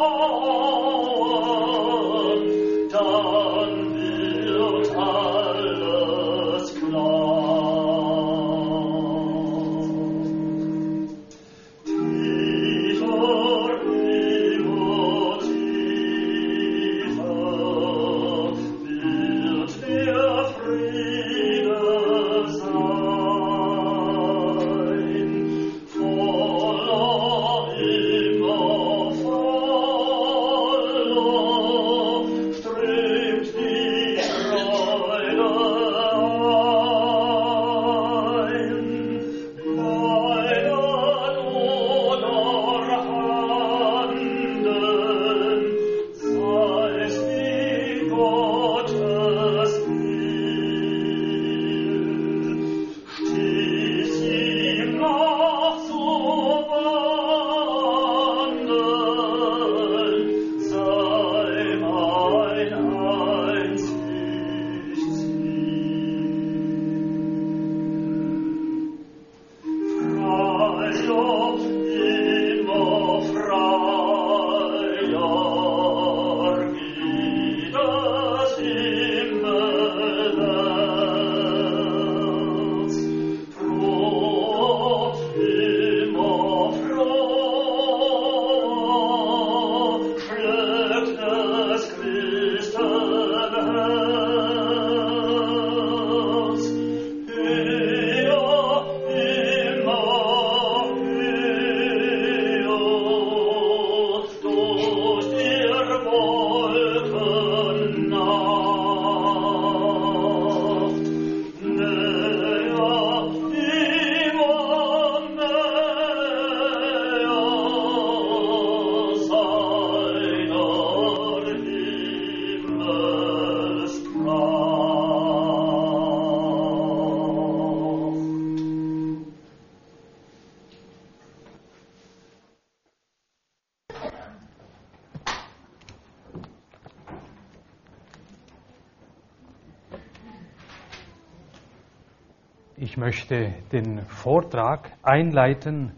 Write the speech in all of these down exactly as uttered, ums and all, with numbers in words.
Ich möchte den Vortrag einleiten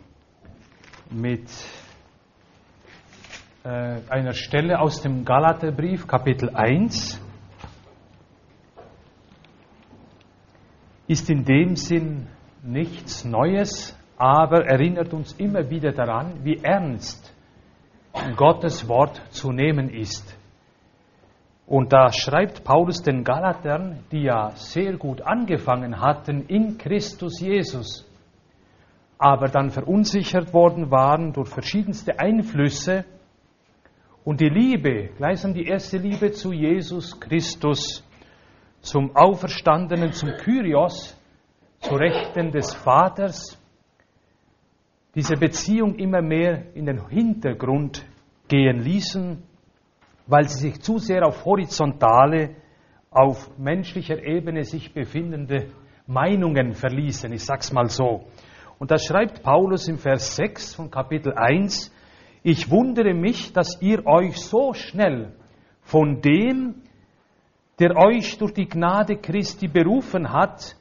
mit äh, einer Stelle aus dem Galaterbrief, Kapitel eins. Ist in dem Sinn nichts Neues, aber erinnert uns immer wieder daran, wie ernst Gottes Wort zu nehmen ist. Und da schreibt Paulus den Galatern, die ja sehr gut angefangen hatten in Christus Jesus, aber dann verunsichert worden waren durch verschiedenste Einflüsse und die Liebe, gleichsam die erste Liebe zu Jesus Christus, zum Auferstandenen, zum Kyrios, zu Rechten des Vaters, diese Beziehung immer mehr in den Hintergrund gehen ließen, weil sie sich zu sehr auf horizontale, auf menschlicher Ebene sich befindende Meinungen verließen. Ich sag's mal so. Und da schreibt Paulus im Vers sechs von Kapitel eins, ich wundere mich, dass ihr euch so schnell von dem, der euch durch die Gnade Christi berufen hat,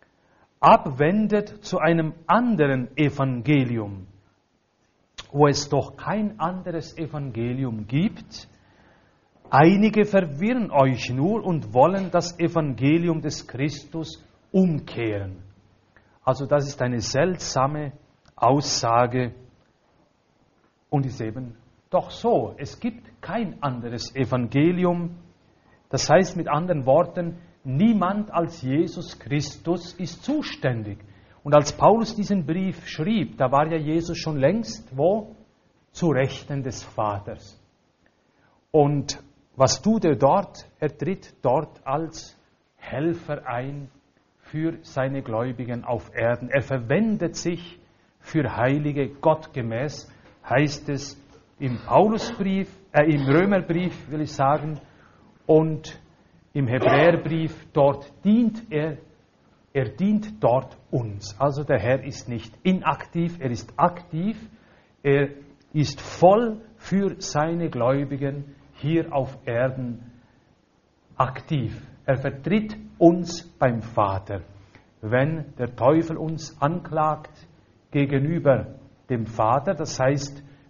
abwendet zu einem anderen Evangelium, wo es doch kein anderes Evangelium gibt. Einige verwirren euch nur und wollen das Evangelium des Christus umkehren. Also das ist eine seltsame Aussage und ist eben doch so. Es gibt kein anderes Evangelium. Das heißt mit anderen Worten, niemand als Jesus Christus ist zuständig. Und als Paulus diesen Brief schrieb, da war ja Jesus schon längst wo? Zu Rechten des Vaters. Und was tut er dort? Er tritt dort als Helfer ein für seine Gläubigen auf Erden. Er verwendet sich für Heilige, gottgemäß, heißt es im Paulusbrief, äh, im Römerbrief, will ich sagen, und im Hebräerbrief, dort dient er, er dient dort uns. Also der Herr ist nicht inaktiv, er ist aktiv, er ist voll für seine Gläubigen hier auf Erden aktiv. Er vertritt uns beim Vater. Wenn der Teufel uns anklagt gegenüber dem Vater, das heißt,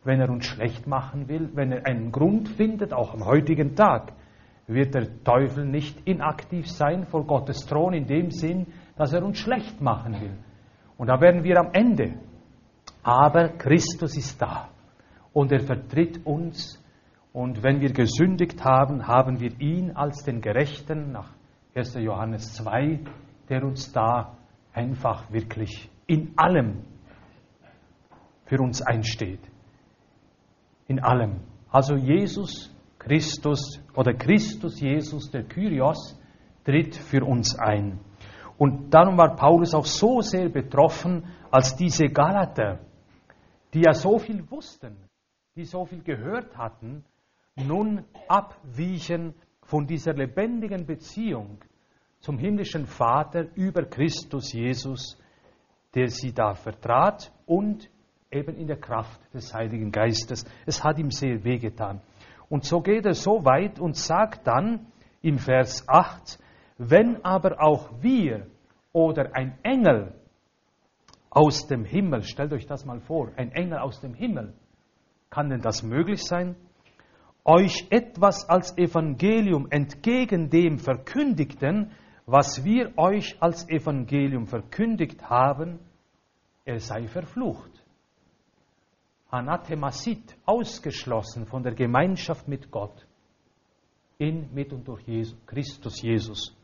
wenn er uns schlecht machen will, wenn er einen Grund findet, auch am heutigen Tag, wird der Teufel nicht inaktiv sein vor Gottes Thron in dem Sinn, dass er uns schlecht machen will. Und da werden wir am Ende. Aber Christus ist da und er vertritt uns. Und wenn wir gesündigt haben, haben wir ihn als den Gerechten, nach erster Johannes zwei, der uns da einfach wirklich in allem für uns einsteht. In allem. Also Jesus Christus oder Christus Jesus, der Kyrios, tritt für uns ein. Und darum war Paulus auch so sehr betroffen, als diese Galater, die ja so viel wussten, die so viel gehört hatten, nun abwichen von dieser lebendigen Beziehung zum himmlischen Vater über Christus Jesus, der sie da vertrat und eben in der Kraft des Heiligen Geistes. Es hat ihm sehr wehgetan. Und so geht er so weit und sagt dann im Vers acht, wenn aber auch wir oder ein Engel aus dem Himmel, stellt euch das mal vor, ein Engel aus dem Himmel, kann denn das möglich sein, euch etwas als Evangelium entgegen dem verkündigten, was wir euch als Evangelium verkündigt haben, er sei verflucht. Anathemasit, ausgeschlossen von der Gemeinschaft mit Gott, in, mit und durch Jesus, Christus Jesus.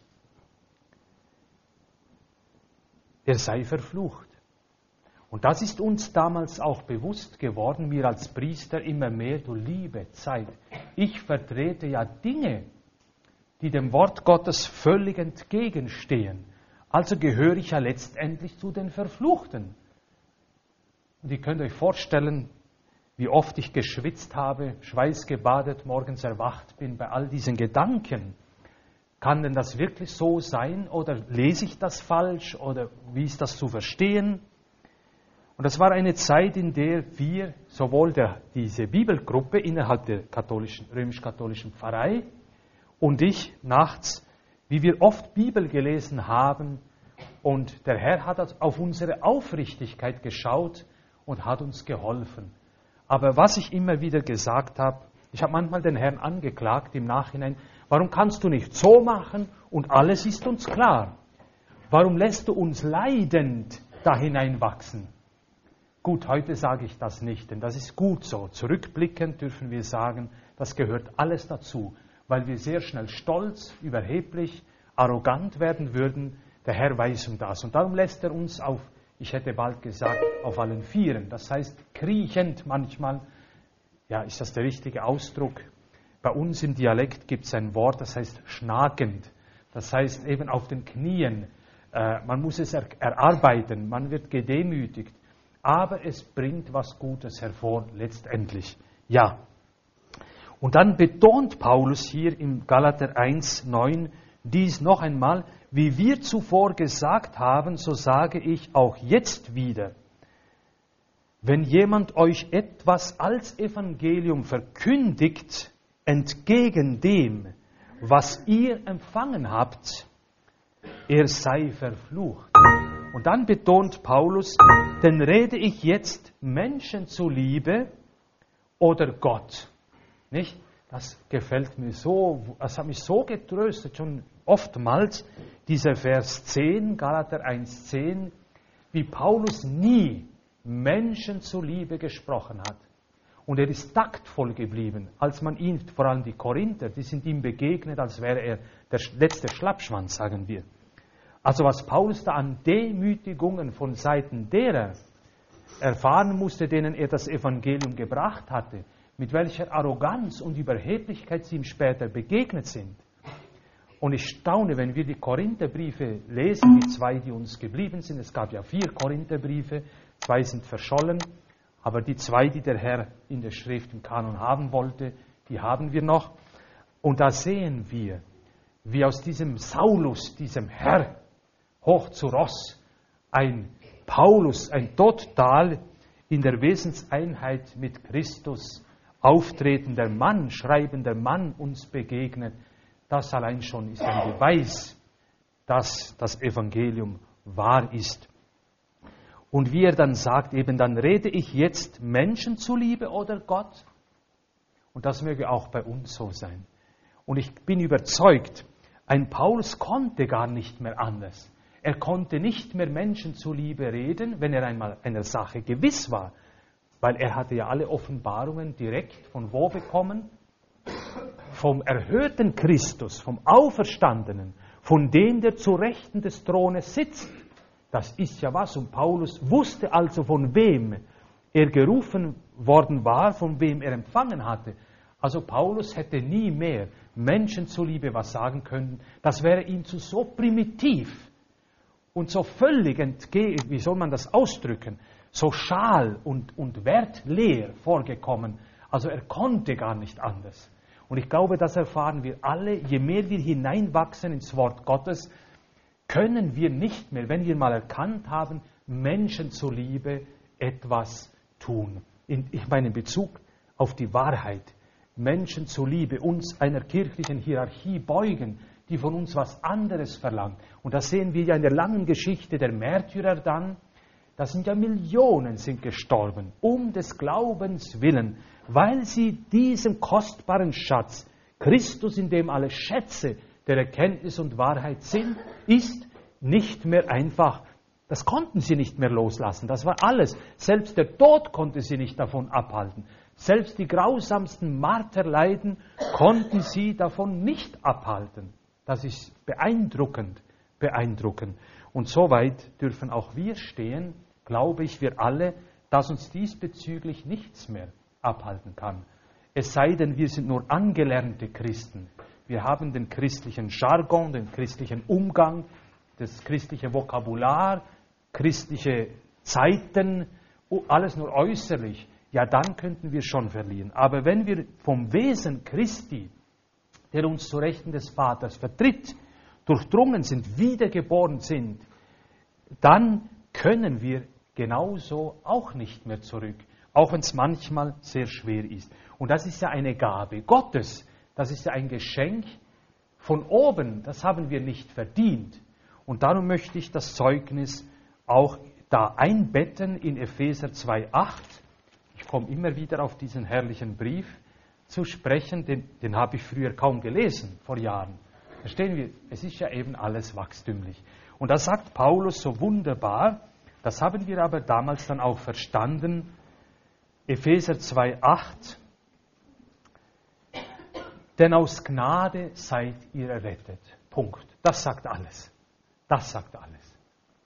Er sei verflucht. Und das ist uns damals auch bewusst geworden, mir als Priester immer mehr, du liebe Zeit. Ich vertrete ja Dinge, die dem Wort Gottes völlig entgegenstehen. Also gehöre ich ja letztendlich zu den Verfluchten. Und ihr könnt euch vorstellen, wie oft ich geschwitzt habe, schweißgebadet, morgens erwacht bin bei all diesen Gedanken. Kann denn das wirklich so sein oder lese ich das falsch oder wie ist das zu verstehen? Und das war eine Zeit, in der wir, sowohl der, diese Bibelgruppe innerhalb der katholischen, römisch-katholischen Pfarrei und ich nachts, wie wir oft Bibel gelesen haben und der Herr hat auf unsere Aufrichtigkeit geschaut und hat uns geholfen. Aber was ich immer wieder gesagt habe, ich habe manchmal den Herrn angeklagt im Nachhinein, warum kannst du nicht so machen und alles ist uns klar? Warum lässt du uns leidend da hineinwachsen? Gut, heute sage ich das nicht, denn das ist gut so. Zurückblickend dürfen wir sagen, das gehört alles dazu, weil wir sehr schnell stolz, überheblich, arrogant werden würden. Der Herr weiß um das. Und darum lässt er uns auf, ich hätte bald gesagt, auf allen Vieren. Das heißt, kriechend manchmal. Ja, ist das der richtige Ausdruck? Bei uns im Dialekt gibt es ein Wort, das heißt schnagend. Das heißt eben auf den Knien. Äh, man muss es er- erarbeiten, man wird gedemütigt. Aber es bringt was Gutes hervor, letztendlich. Ja. Und dann betont Paulus hier im Galater eins neun dies noch einmal, wie wir zuvor gesagt haben, so sage ich auch jetzt wieder. Wenn jemand euch etwas als Evangelium verkündigt, entgegen dem, was ihr empfangen habt, er sei verflucht. Und dann betont Paulus, denn rede ich jetzt Menschen zuliebe oder Gott? Nicht? Das gefällt mir so, das hat mich so getröstet, schon oftmals, dieser Vers zehn, Galater eins zehn, wie Paulus nie Menschen zuliebe gesprochen hat. Und er ist taktvoll geblieben, als man ihn, vor allem die Korinther, die sind ihm begegnet, als wäre er der letzte Schlappschwanz, sagen wir. Also was Paulus da an Demütigungen von Seiten derer erfahren musste, denen er das Evangelium gebracht hatte, mit welcher Arroganz und Überheblichkeit sie ihm später begegnet sind. Und ich staune, wenn wir die Korintherbriefe lesen, die zwei, die uns geblieben sind. Es gab ja vier Korintherbriefe, zwei sind verschollen, aber die zwei, die der Herr in der Schrift im Kanon haben wollte, die haben wir noch. Und da sehen wir, wie aus diesem Saulus, diesem Herr, hoch zu Ross, ein Paulus, ein total in der Wesenseinheit mit Christus auftretender Mann, schreibender Mann uns begegnet. Das allein schon ist ein Beweis, dass das Evangelium wahr ist. Und wie er dann sagt, eben dann rede ich jetzt Menschen zuliebe oder Gott? Und das möge auch bei uns so sein. Und ich bin überzeugt, ein Paulus konnte gar nicht mehr anders. Er konnte nicht mehr Menschen zuliebe reden, wenn er einmal einer Sache gewiss war. Weil er hatte ja alle Offenbarungen direkt von wo bekommen? Vom erhöhten Christus, vom Auferstandenen, von dem, der zu Rechten des Thrones sitzt. Das ist ja was. Und Paulus wusste also, von wem er gerufen worden war, von wem er empfangen hatte. Also Paulus hätte nie mehr Menschen zuliebe was sagen können. Das wäre ihm zu so primitiv und so völlig entgegen, wie soll man das ausdrücken, so schal und, und wertleer vorgekommen. Also er konnte gar nicht anders. Und ich glaube, das erfahren wir alle, je mehr wir hineinwachsen ins Wort Gottes, können wir nicht mehr, wenn wir mal erkannt haben, Menschen zuliebe etwas tun. In, ich meine in Bezug auf die Wahrheit. Menschen zuliebe uns einer kirchlichen Hierarchie beugen, die von uns was anderes verlangt. Und das sehen wir ja in der langen Geschichte der Märtyrer dann. Da sind ja Millionen sind gestorben, um des Glaubens willen, weil sie diesem kostbaren Schatz, Christus, in dem alle Schätze der Erkenntnis und Wahrheit sind, ist, nicht mehr einfach, das konnten sie nicht mehr loslassen. Das war alles. Selbst der Tod konnte sie nicht davon abhalten. Selbst die grausamsten Marterleiden konnten sie davon nicht abhalten. Das ist beeindruckend, beeindruckend. Und soweit dürfen auch wir stehen, glaube ich, wir alle, dass uns diesbezüglich nichts mehr abhalten kann. Es sei denn, wir sind nur angelernte Christen. Wir haben den christlichen Jargon, den christlichen Umgang, das christliche Vokabular, christliche Zeiten, alles nur äußerlich. Ja, dann könnten wir schon verlieren. Aber wenn wir vom Wesen Christi, der uns zu Rechten des Vaters vertritt, durchdrungen sind, wiedergeboren sind, dann können wir genauso auch nicht mehr zurück, auch wenn es manchmal sehr schwer ist. Und das ist ja eine Gabe Gottes, das ist ja ein Geschenk von oben, das haben wir nicht verdient. Und darum möchte ich das Zeugnis auch da einbetten in Epheser zwei acht. Ich komme immer wieder auf diesen herrlichen Brief zu sprechen, den, den habe ich früher kaum gelesen, vor Jahren. Verstehen wir, es ist ja eben alles wachstümlich. Und da sagt Paulus so wunderbar, das haben wir aber damals dann auch verstanden, Epheser zwei acht, denn aus Gnade seid ihr errettet. Punkt. Das sagt alles. Das sagt alles.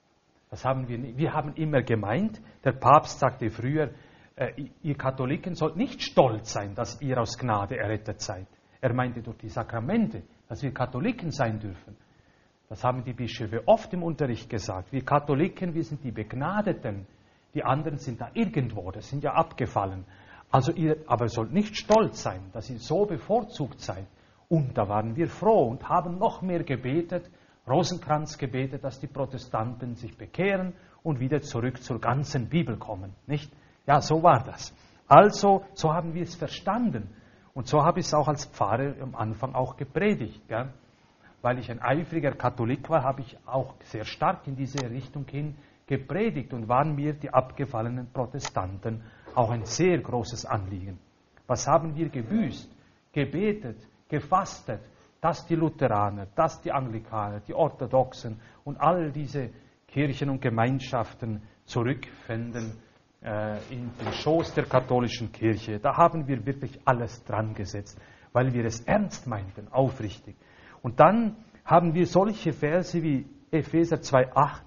Das haben wir nicht. Wir haben immer gemeint, der Papst sagte früher, äh, ihr Katholiken sollt nicht stolz sein, dass ihr aus Gnade errettet seid. Er meinte durch die Sakramente, dass wir Katholiken sein dürfen. Das haben die Bischöfe oft im Unterricht gesagt. Wir Katholiken, wir sind die Begnadeten. Die anderen sind da irgendwo, das sind ja abgefallen. Also ihr aber sollt nicht stolz sein, dass ihr so bevorzugt seid. Und da waren wir froh und haben noch mehr gebetet, Rosenkranz gebetet, dass die Protestanten sich bekehren und wieder zurück zur ganzen Bibel kommen. Nicht? Ja, so war das. Also, so haben wir es verstanden. Und so habe ich es auch als Pfarrer am Anfang auch gepredigt. Ja? Weil ich ein eifriger Katholik war, habe ich auch sehr stark in diese Richtung hin gepredigt und waren mir die abgefallenen Protestanten auch ein sehr großes Anliegen. Was haben wir gebüßt, gebetet, gefastet, dass die Lutheraner, dass die Anglikaner, die Orthodoxen und all diese Kirchen und Gemeinschaften zurückfinden äh, in den Schoß der katholischen Kirche. Da haben wir wirklich alles dran gesetzt, weil wir es ernst meinten, aufrichtig. Und dann haben wir solche Verse wie Epheser zwei acht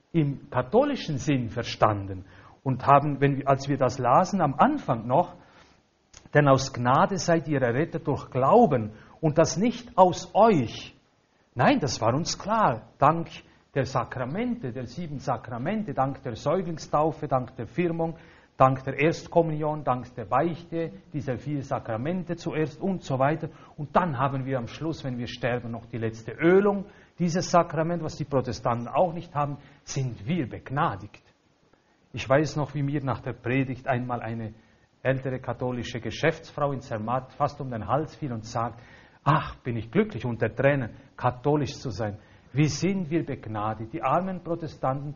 im katholischen Sinn verstanden und haben, wenn wir, als wir das lasen, am Anfang noch, denn aus Gnade seid ihr errettet durch Glauben und das nicht aus euch. Nein, das war uns klar, dank der Sakramente, der sieben Sakramente, dank der Säuglingstaufe, dank der Firmung, dank der Erstkommunion, dank der Beichte, dieser vier Sakramente zuerst und so weiter. Und dann haben wir am Schluss, wenn wir sterben, noch die letzte Ölung. Dieses Sakrament, was die Protestanten auch nicht haben, sind wir begnadigt. Ich weiß noch, wie mir nach der Predigt einmal eine ältere katholische Geschäftsfrau in Zermatt fast um den Hals fiel und sagt, ach, bin ich glücklich unter Tränen, katholisch zu sein. Wie sind wir begnadigt? Die armen Protestanten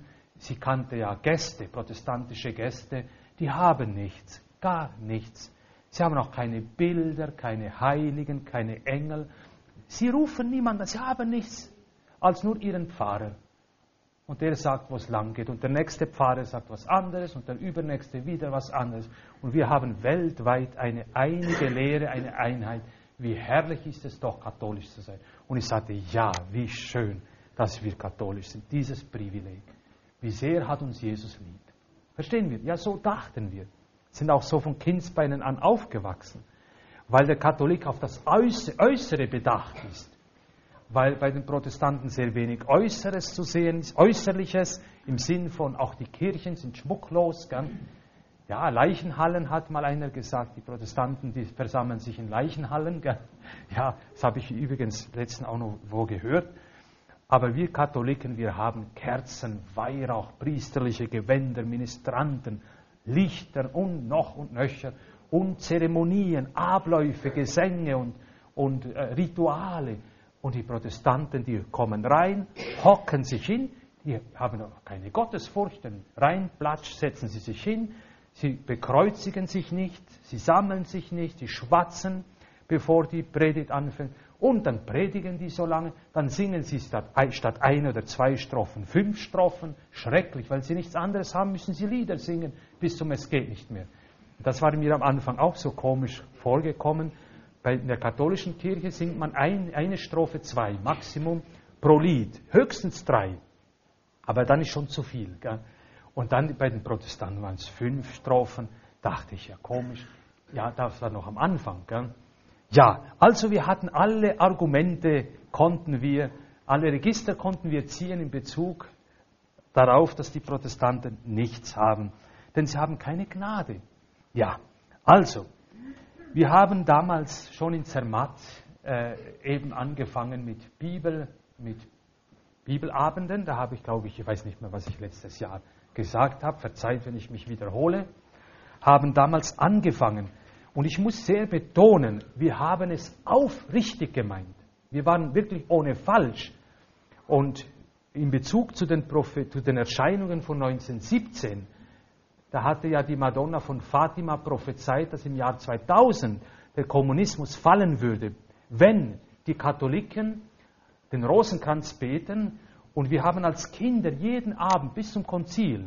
Sie kannte ja Gäste, protestantische Gäste, die haben nichts, gar nichts. Sie haben auch keine Bilder, keine Heiligen, keine Engel. Sie rufen niemanden, sie haben nichts, als nur ihren Pfarrer. Und der sagt, wo es lang geht. Und der nächste Pfarrer sagt was anderes und der übernächste wieder was anderes. Und wir haben weltweit eine einige Lehre, eine Einheit. Wie herrlich ist es doch, katholisch zu sein. Und ich sagte, ja, wie schön, dass wir katholisch sind. Dieses Privileg. Wie sehr hat uns Jesus lieb. Verstehen wir? Ja, so dachten wir. Sind auch so von Kindsbeinen an aufgewachsen. Weil der Katholik auf das Äußere bedacht ist. Weil bei den Protestanten sehr wenig Äußeres zu sehen ist, Äußerliches, im Sinn von, auch die Kirchen sind schmucklos. Gell? Ja, Leichenhallen hat mal einer gesagt, die Protestanten, die versammeln sich in Leichenhallen. Gell? Ja, das habe ich übrigens letztens auch noch wo gehört. Aber wir Katholiken, wir haben Kerzen, Weihrauch, priesterliche Gewänder, Ministranten, Lichter und noch und nöcher und Zeremonien, Abläufe, Gesänge und, und äh, Rituale. Und die Protestanten, die kommen rein, hocken sich hin, die haben auch keine Gottesfurcht, dann rein, platsch, setzen sie sich hin, sie bekreuzigen sich nicht, sie sammeln sich nicht, sie schwatzen, bevor die Predigt anfängt. Und dann predigen die so lange, dann singen sie statt, statt ein oder zwei Strophen fünf Strophen, schrecklich, weil sie nichts anderes haben, müssen sie Lieder singen, bis zum Es geht nicht mehr. Das war mir am Anfang auch so komisch vorgekommen. Bei der katholischen Kirche singt man ein, eine Strophe, zwei, Maximum pro Lied, höchstens drei. Aber dann ist schon zu viel. Gell? Und dann bei den Protestanten waren es fünf Strophen, dachte ich, ja komisch. Ja, das war noch am Anfang. Gell? Ja, also wir hatten alle Argumente, konnten wir, alle Register konnten wir ziehen in Bezug darauf, dass die Protestanten nichts haben. Denn sie haben keine Gnade. Ja, also, wir haben damals schon in Zermatt äh, eben angefangen mit Bibel, mit Bibelabenden. Da habe ich, glaube ich, ich weiß nicht mehr, was ich letztes Jahr gesagt habe, verzeiht, wenn ich mich wiederhole, haben damals angefangen. Und ich muss sehr betonen, wir haben es aufrichtig gemeint. Wir waren wirklich ohne falsch. Und in Bezug zu den, Prophet, zu den Erscheinungen von neunzehnhundertsiebzehn, da hatte ja die Madonna von Fatima prophezeit, dass im Jahr zweitausend der Kommunismus fallen würde, wenn die Katholiken den Rosenkranz beten. Und wir haben als Kinder jeden Abend bis zum Konzil,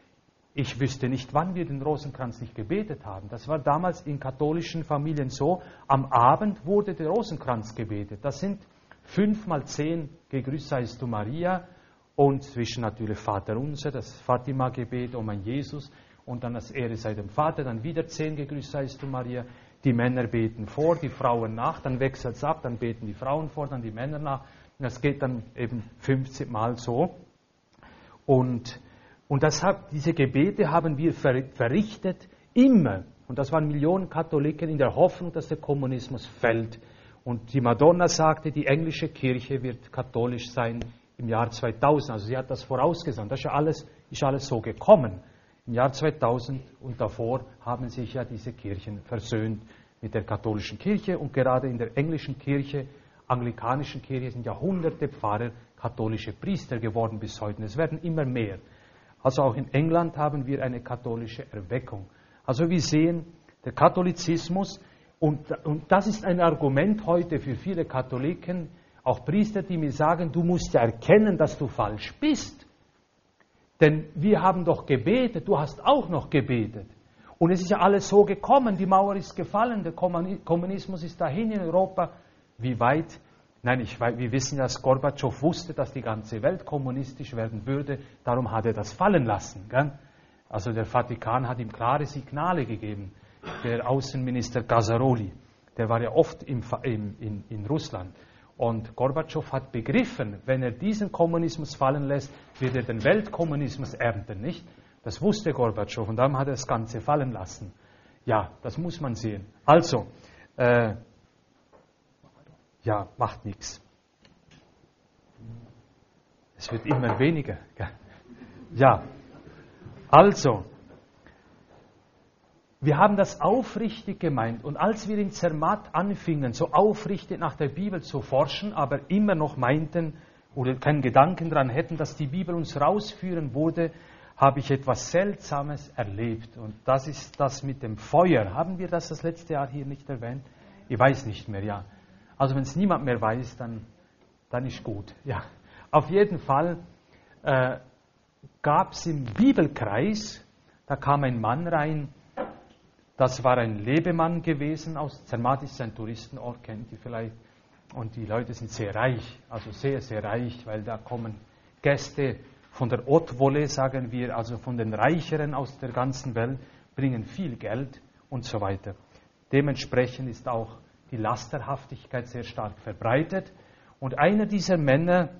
ich wüsste nicht, wann wir den Rosenkranz nicht gebetet haben. Das war damals in katholischen Familien so, am Abend wurde der Rosenkranz gebetet. Das sind fünf mal zehn Gegrüßt seist du Maria und zwischen natürlich Vater unser, das Fatima-Gebet, O mein Jesus, und dann das Ehre sei dem Vater, dann wieder zehn Gegrüßt seist du Maria. Die Männer beten vor, die Frauen nach, dann wechselt es ab, dann beten die Frauen vor, dann die Männer nach. Und das geht dann eben fünfzig Mal so. Und, und das hat, diese Gebete haben wir verrichtet immer. Und das waren Millionen Katholiken in der Hoffnung, dass der Kommunismus fällt. Und die Madonna sagte, die englische Kirche wird katholisch sein im Jahr zweitausend. Also sie hat das vorausgesagt. Das ist ja alles, ist alles so gekommen. Im Jahr zweitausend und davor haben sich ja diese Kirchen versöhnt mit der katholischen Kirche. Und gerade in der englischen Kirche, anglikanischen Kirche, sind ja hunderte Pfarrer katholische Priester geworden bis heute. Es werden immer mehr. Also auch in England haben wir eine katholische Erweckung. Also wir sehen, der Katholizismus, und, und das ist ein Argument heute für viele Katholiken, auch Priester, die mir sagen, du musst ja erkennen, dass du falsch bist. Denn wir haben doch gebetet, du hast auch noch gebetet. Und es ist ja alles so gekommen, die Mauer ist gefallen, der Kommunismus ist dahin in Europa. Wie weit? Nein, ich, wir wissen ja, dass Gorbatschow wusste, dass die ganze Welt kommunistisch werden würde, darum hat er das fallen lassen. Gell? Also der Vatikan hat ihm klare Signale gegeben. Der Außenminister Gasaroli, der war ja oft im, im, in, in Russland. Und Gorbatschow hat begriffen, wenn er diesen Kommunismus fallen lässt, wird er den Weltkommunismus ernten, nicht? Das wusste Gorbatschow und darum hat er das Ganze fallen lassen. Ja, das muss man sehen. Also, äh, ja, macht nichts. Es wird immer weniger. Gell? Ja, also, wir haben das aufrichtig gemeint und als wir in Zermatt anfingen, so aufrichtig nach der Bibel zu forschen, aber immer noch meinten, oder keinen Gedanken daran hätten, dass die Bibel uns rausführen würde, habe ich etwas Seltsames erlebt. Und das ist das mit dem Feuer. Haben wir das das letzte Jahr hier nicht erwähnt? Ich weiß nicht mehr, ja. Also wenn es niemand mehr weiß, dann, dann ist gut. Ja. Auf jeden Fall äh, gab es im Bibelkreis, da kam ein Mann rein, das war ein Lebemann gewesen, aus Zermatt ist ein Touristenort, kennt ihr vielleicht. Und die Leute sind sehr reich, also sehr, sehr reich, weil da kommen Gäste von der Haute-Volée, sagen wir, also von den Reicheren aus der ganzen Welt, bringen viel Geld und so weiter. Dementsprechend ist auch die Lasterhaftigkeit sehr stark verbreitet. Und einer dieser Männer,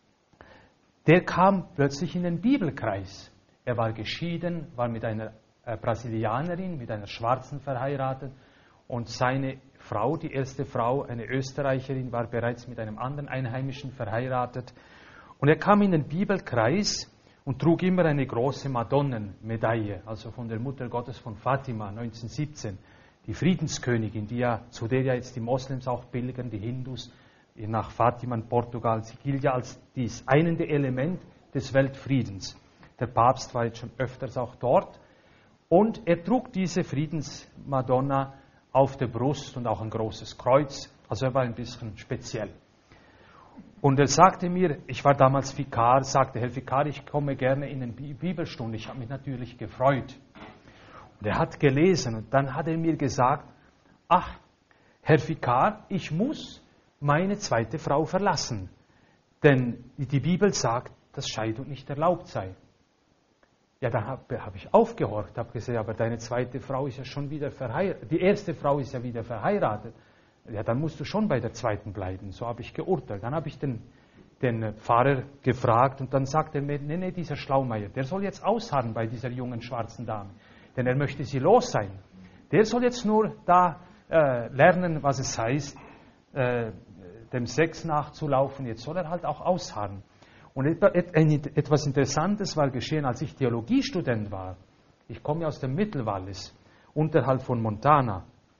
der kam plötzlich in den Bibelkreis. Er war geschieden, war mit einer äh, Brasilianerin, mit einer Schwarzen verheiratet. Und seine Frau, die erste Frau, eine Österreicherin, war bereits mit einem anderen Einheimischen verheiratet. Und er kam in den Bibelkreis und trug immer eine große Madonnenmedaille, also von der Mutter Gottes von Fatima, neunzehnhundertsiebzehn. Die Friedenskönigin, die ja, zu der ja jetzt die Moslems auch pilgern, die Hindus, nach Fatima in Portugal. Sie gilt ja als das einende Element des Weltfriedens. Der Papst war jetzt schon öfters auch dort. Und er trug diese Friedensmadonna auf der Brust und auch ein großes Kreuz. Also er war ein bisschen speziell. Und er sagte mir, ich war damals Vikar, sagte, Herr Vikar, ich komme gerne in eine Bibelstunde. Ich habe mich natürlich gefreut. Und er hat gelesen und dann hat er mir gesagt, ach, Herr Vikar, ich muss meine zweite Frau verlassen. Denn die Bibel sagt, dass Scheidung nicht erlaubt sei. Ja, dann habe hab ich aufgehorcht, habe gesagt, aber deine zweite Frau ist ja schon wieder verheiratet. Die erste Frau ist ja wieder verheiratet. Ja, dann musst du schon bei der zweiten bleiben. So habe ich geurteilt. Dann habe ich den, den Pfarrer gefragt und dann sagte er mir, nee, nee, dieser Schlaumeier, der soll jetzt ausharren bei dieser jungen schwarzen Dame. Denn er möchte sie los sein. Der soll jetzt nur da äh, lernen, was es heißt, äh, dem Sex nachzulaufen. Jetzt soll er halt auch ausharren. Und etwas Interessantes war geschehen, als ich Theologiestudent war. Ich komme ja aus dem Mittelwallis, unterhalb von Montana.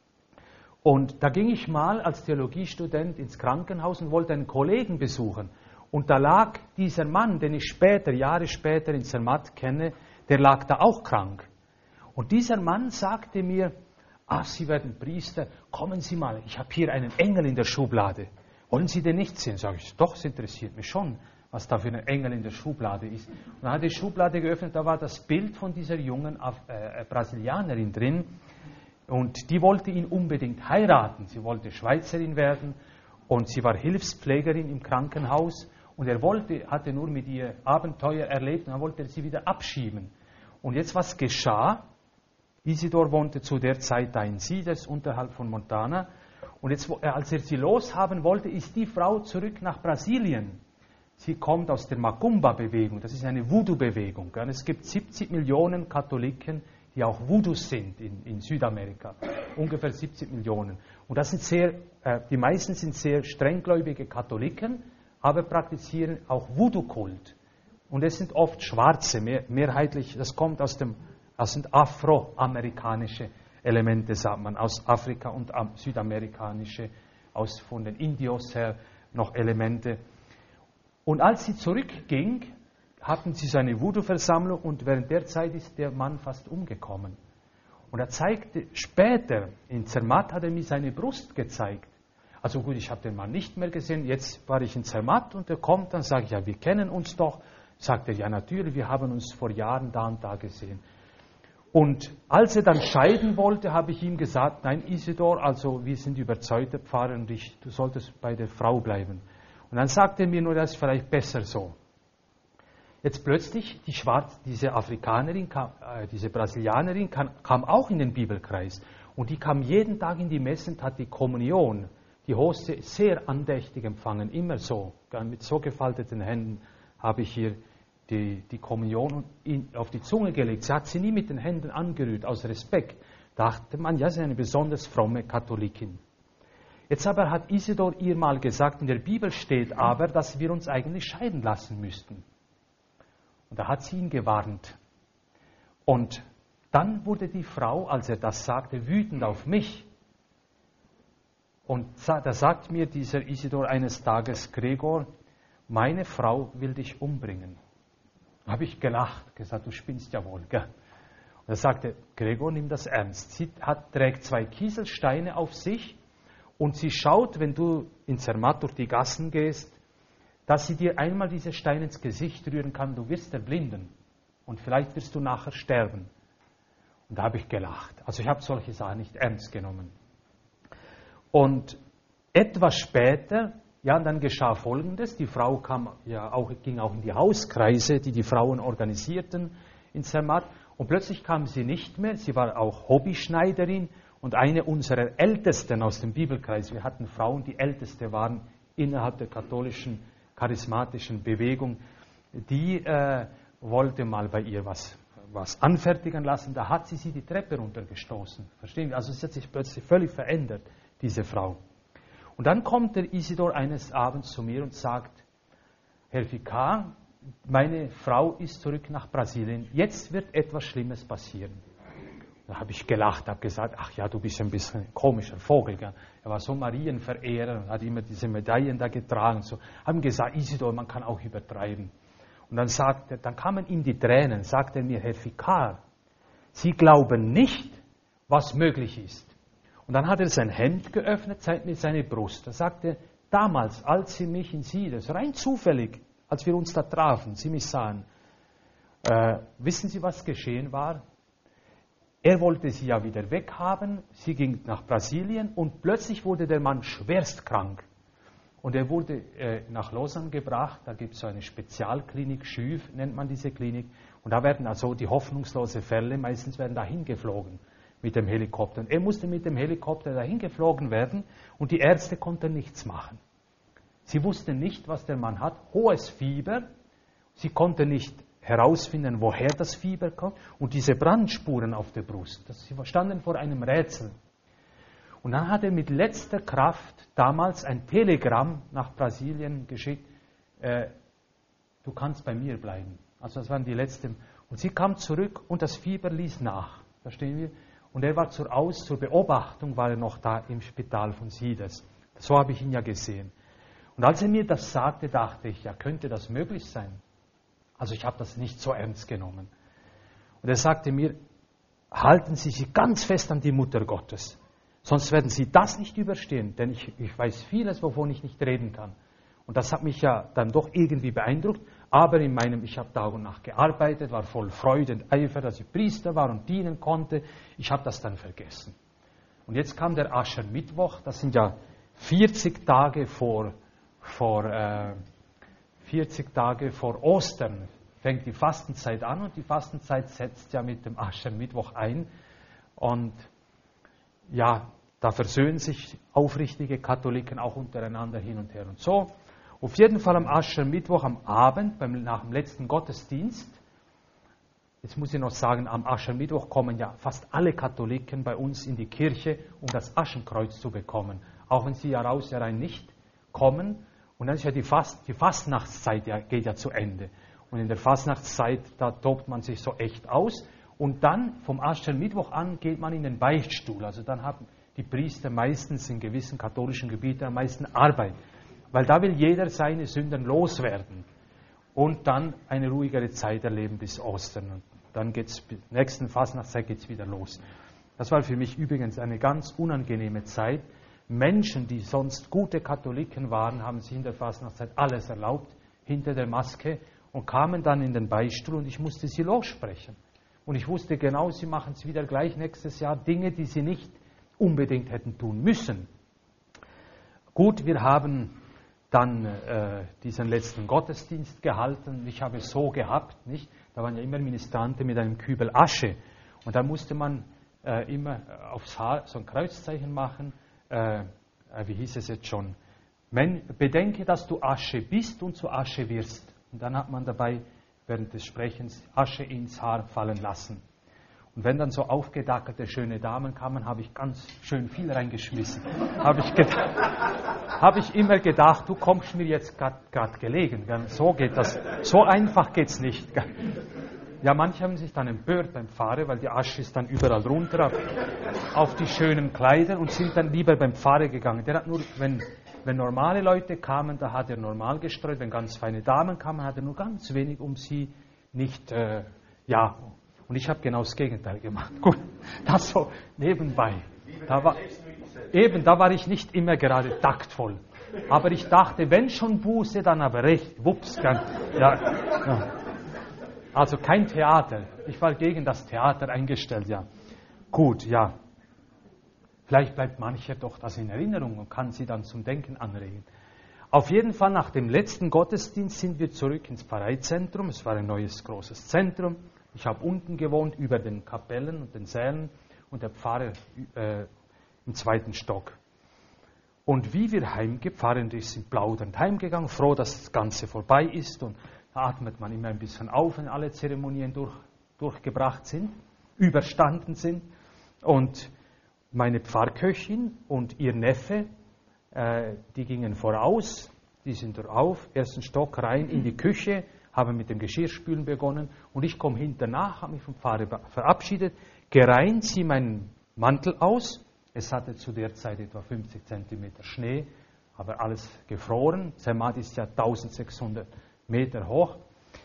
Und da ging ich mal als Theologiestudent ins Krankenhaus und wollte einen Kollegen besuchen. Und da lag dieser Mann, den ich später, Jahre später in Zermatt kenne, der lag da auch krank. Und dieser Mann sagte mir, ach, Sie werden Priester, kommen Sie mal, ich habe hier einen Engel in der Schublade. Wollen Sie den nicht sehen? Sag ich, doch, es interessiert mich schon, was da für ein Engel in der Schublade ist. Und dann hat die Schublade geöffnet, da war das Bild von dieser jungen äh, Brasilianerin drin. Und die wollte ihn unbedingt heiraten. Sie wollte Schweizerin werden und sie war Hilfspflegerin im Krankenhaus. Und er wollte, hatte nur mit ihr Abenteuer erlebt und dann wollte er sie wieder abschieben. Und jetzt was geschah? Isidor wohnte zu der Zeit da in Sides, unterhalb von Montana. Und jetzt, als er sie loshaben wollte, ist die Frau zurück nach Brasilien. Sie kommt aus der Macumba-Bewegung, das ist eine Voodoo-Bewegung. Es gibt siebzig Millionen Katholiken, die auch Voodoos sind in, in Südamerika. Ungefähr siebzig Millionen. Und das sind sehr, äh, die meisten sind sehr strenggläubige Katholiken, aber praktizieren auch Voodoo-Kult. Und es sind oft Schwarze, mehr, mehrheitlich, das kommt aus dem, das sind afroamerikanische Elemente, sagt man, aus Afrika und südamerikanische, aus von den Indios her noch Elemente. Und als sie zurückging, hatten sie so eine Voodoo-Versammlung und während der Zeit ist der Mann fast umgekommen. Und er zeigte später, in Zermatt hat er mir seine Brust gezeigt. Also gut, ich habe den Mann nicht mehr gesehen, jetzt war ich in Zermatt und er kommt, dann sage ich, ja, wir kennen uns doch. Sagt er, ja natürlich, wir haben uns vor Jahren da und da gesehen. Und als er dann scheiden wollte, habe ich ihm gesagt, nein Isidor, also wir sind überzeugte Pfarrer und ich, du solltest bei der Frau bleiben. Und dann sagte er mir nur, das ist vielleicht besser so. Jetzt plötzlich, die Schwarz, diese Afrikanerin, kam, äh, diese Brasilianerin kam, kam auch in den Bibelkreis. Und die kam jeden Tag in die Messe und hat die Kommunion, die Hostie, sehr andächtig empfangen, immer so. Mit so gefalteten Händen habe ich hier die, die Kommunion in, auf die Zunge gelegt. Sie hat sie nie mit den Händen angerührt, aus Respekt. Dachte man, ja, sie ist eine besonders fromme Katholikin. Jetzt aber hat Isidor ihr mal gesagt, in der Bibel steht aber, dass wir uns eigentlich scheiden lassen müssten. Und da hat sie ihn gewarnt. Und dann wurde die Frau, als er das sagte, wütend auf mich. Und da sagt mir dieser Isidor eines Tages, Gregor, meine Frau will dich umbringen. Da habe ich gelacht, gesagt, du spinnst ja wohl. Gell? Und er sagte, Gregor, nimm das ernst. Sie hat, trägt zwei Kieselsteine auf sich und sie schaut, wenn du in Zermatt durch die Gassen gehst, dass sie dir einmal diese Steine ins Gesicht rühren kann, du wirst erblinden und vielleicht wirst du nachher sterben. Und da habe ich gelacht. Also ich habe solche Sachen nicht ernst genommen. Und etwas später, ja, dann geschah Folgendes. Die Frau kam ja auch, ging auch in die Hauskreise, die die Frauen organisierten in Zermatt. Und plötzlich kam sie nicht mehr. Sie war auch Hobbyschneiderin und eine unserer Ältesten aus dem Bibelkreis. Wir hatten Frauen, die Älteste waren innerhalb der katholischen, charismatischen Bewegung. Die äh, wollte mal bei ihr was, was anfertigen lassen. Da hat sie sie die Treppe runtergestoßen. Verstehen Sie? Also es hat sich plötzlich völlig verändert, diese Frau. Und dann kommt der Isidor eines Abends zu mir und sagt, Herr Vikar, meine Frau ist zurück nach Brasilien, jetzt wird etwas Schlimmes passieren. Da habe ich gelacht, habe gesagt, ach ja, du bist ein bisschen ein komischer Vogel. Gell? Er war so Marienverehrer und hat immer diese Medaillen da getragen. So. Haben gesagt, Isidor, man kann auch übertreiben. Und dann, sagte, dann kamen ihm die Tränen, sagte er mir, Herr Vikar, Sie glauben nicht, was möglich ist. Und dann hat er sein Hemd geöffnet, zeigt mir seine Brust. Er sagte, damals, als Sie mich in Sides, rein zufällig, als wir uns da trafen, Sie mich sahen, äh, wissen Sie, was geschehen war? Er wollte sie ja wieder weghaben, sie ging nach Brasilien und plötzlich wurde der Mann schwerst krank. Und er wurde äh, nach Lausanne gebracht, da gibt es so eine Spezialklinik, Schüv nennt man diese Klinik, und da werden also die hoffnungslose Fälle, meistens werden dahin geflogen mit dem Helikopter. Und er musste mit dem Helikopter dahin geflogen werden und die Ärzte konnten nichts machen. Sie wussten nicht, was der Mann hat, hohes Fieber, sie konnten nicht herausfinden, woher das Fieber kommt und diese Brandspuren auf der Brust. Das, sie standen vor einem Rätsel. Und dann hat er mit letzter Kraft damals ein Telegramm nach Brasilien geschickt, äh, du kannst bei mir bleiben. Also das waren die letzten. Und sie kam zurück und das Fieber ließ nach. Verstehen wir? Und er war zur Aus, zur Beobachtung, war er noch da im Spital von Sides. So habe ich ihn ja gesehen. Und als er mir das sagte, dachte ich, ja, könnte das möglich sein? Also ich habe das nicht so ernst genommen. Und er sagte mir, halten Sie sich ganz fest an die Mutter Gottes, sonst werden Sie das nicht überstehen, denn ich, ich weiß vieles, wovon ich nicht reden kann. Und das hat mich ja dann doch irgendwie beeindruckt, aber in meinem, ich habe Tag und Nacht gearbeitet, war voll Freude und Eifer, dass ich Priester war und dienen konnte. Ich habe das dann vergessen. Und jetzt kam der Aschermittwoch, das sind ja vierzig Tage vor, vor äh, vierzig Tage vor Ostern fängt die Fastenzeit an und die Fastenzeit setzt ja mit dem Aschermittwoch ein. Und ja, da versöhnen sich aufrichtige Katholiken auch untereinander hin und her und so. Auf jeden Fall am Aschermittwoch am Abend, beim, nach dem letzten Gottesdienst, jetzt muss ich noch sagen, am Aschermittwoch kommen ja fast alle Katholiken bei uns in die Kirche, um das Aschenkreuz zu bekommen. Auch wenn sie ja raus ja rein nicht kommen. Und dann ist ja die, Fast, die Fastnachtszeit ja, geht ja zu Ende. Und in der Fastnachtszeit, da tobt man sich so echt aus. Und dann vom Aschermittwoch an geht man in den Beichtstuhl. Also dann haben die Priester meistens in gewissen katholischen Gebieten am meisten Arbeit. Weil da will jeder seine Sünden loswerden. Und dann eine ruhigere Zeit erleben bis Ostern. Und dann geht es, nächsten Fastnachtszeit geht es wieder los. Das war für mich übrigens eine ganz unangenehme Zeit. Menschen, die sonst gute Katholiken waren, haben sich in der Fastnachtszeit alles erlaubt, hinter der Maske, und kamen dann in den Beichtstuhl und ich musste sie lossprechen. Und ich wusste genau, sie machen es wieder gleich nächstes Jahr, Dinge, die sie nicht unbedingt hätten tun müssen. Gut, wir haben dann äh, diesen letzten Gottesdienst gehalten. Ich habe es so gehabt, nicht? Da waren ja immer Ministranten mit einem Kübel Asche. Und da musste man äh, immer aufs Haar so ein Kreuzzeichen machen. Äh, wie hieß es jetzt schon? Men, bedenke, dass du Asche bist und zu Asche wirst. Und dann hat man dabei während des Sprechens Asche ins Haar fallen lassen. Und wenn dann so aufgedackerte schöne Damen kamen, habe ich ganz schön viel reingeschmissen. habe ich, hab ich immer gedacht, du kommst mir jetzt gerade gelegen. Gell? So geht das. So einfach geht's nicht. Gell? Ja, manche haben sich dann empört beim Pfarrer, weil die Asche ist dann überall runter auf, auf die schönen Kleider und sind dann lieber beim Pfarrer gegangen. Der hat nur, wenn, wenn normale Leute kamen, da hat er normal gestreut. Wenn ganz feine Damen kamen, hat er nur ganz wenig, um sie nicht, äh, ja. Und ich habe genau das Gegenteil gemacht. Gut, das so nebenbei. Da war, eben, da war ich nicht immer gerade taktvoll. Aber ich dachte, wenn schon Buße, dann aber recht. Wups, kann, ja, ja. Also kein Theater. Ich war gegen das Theater eingestellt, ja. Gut, ja. Vielleicht bleibt mancher doch das in Erinnerung und kann sie dann zum Denken anregen. Auf jeden Fall nach dem letzten Gottesdienst sind wir zurück ins Pfarreizentrum. Es war ein neues, großes Zentrum. Ich habe unten gewohnt, über den Kapellen und den Sälen und der Pfarrer äh, im zweiten Stock. Und wie wir heimgefahren sind, plaudernd heimgegangen, froh, dass das Ganze vorbei ist. Und da atmet man immer ein bisschen auf, wenn alle Zeremonien durch, durchgebracht sind, überstanden sind. Und meine Pfarrköchin und ihr Neffe, äh, die gingen voraus, die sind auf, ersten Stock rein in die Küche, haben mit dem Geschirrspülen begonnen. Und ich komme hinternach, habe mich vom Pfarrer verabschiedet, gereint, ziehe meinen Mantel aus. Es hatte zu der Zeit etwa fünfzig Zentimeter Schnee, aber alles gefroren. Zermatt ist ja eintausendsechshundert Meter hoch.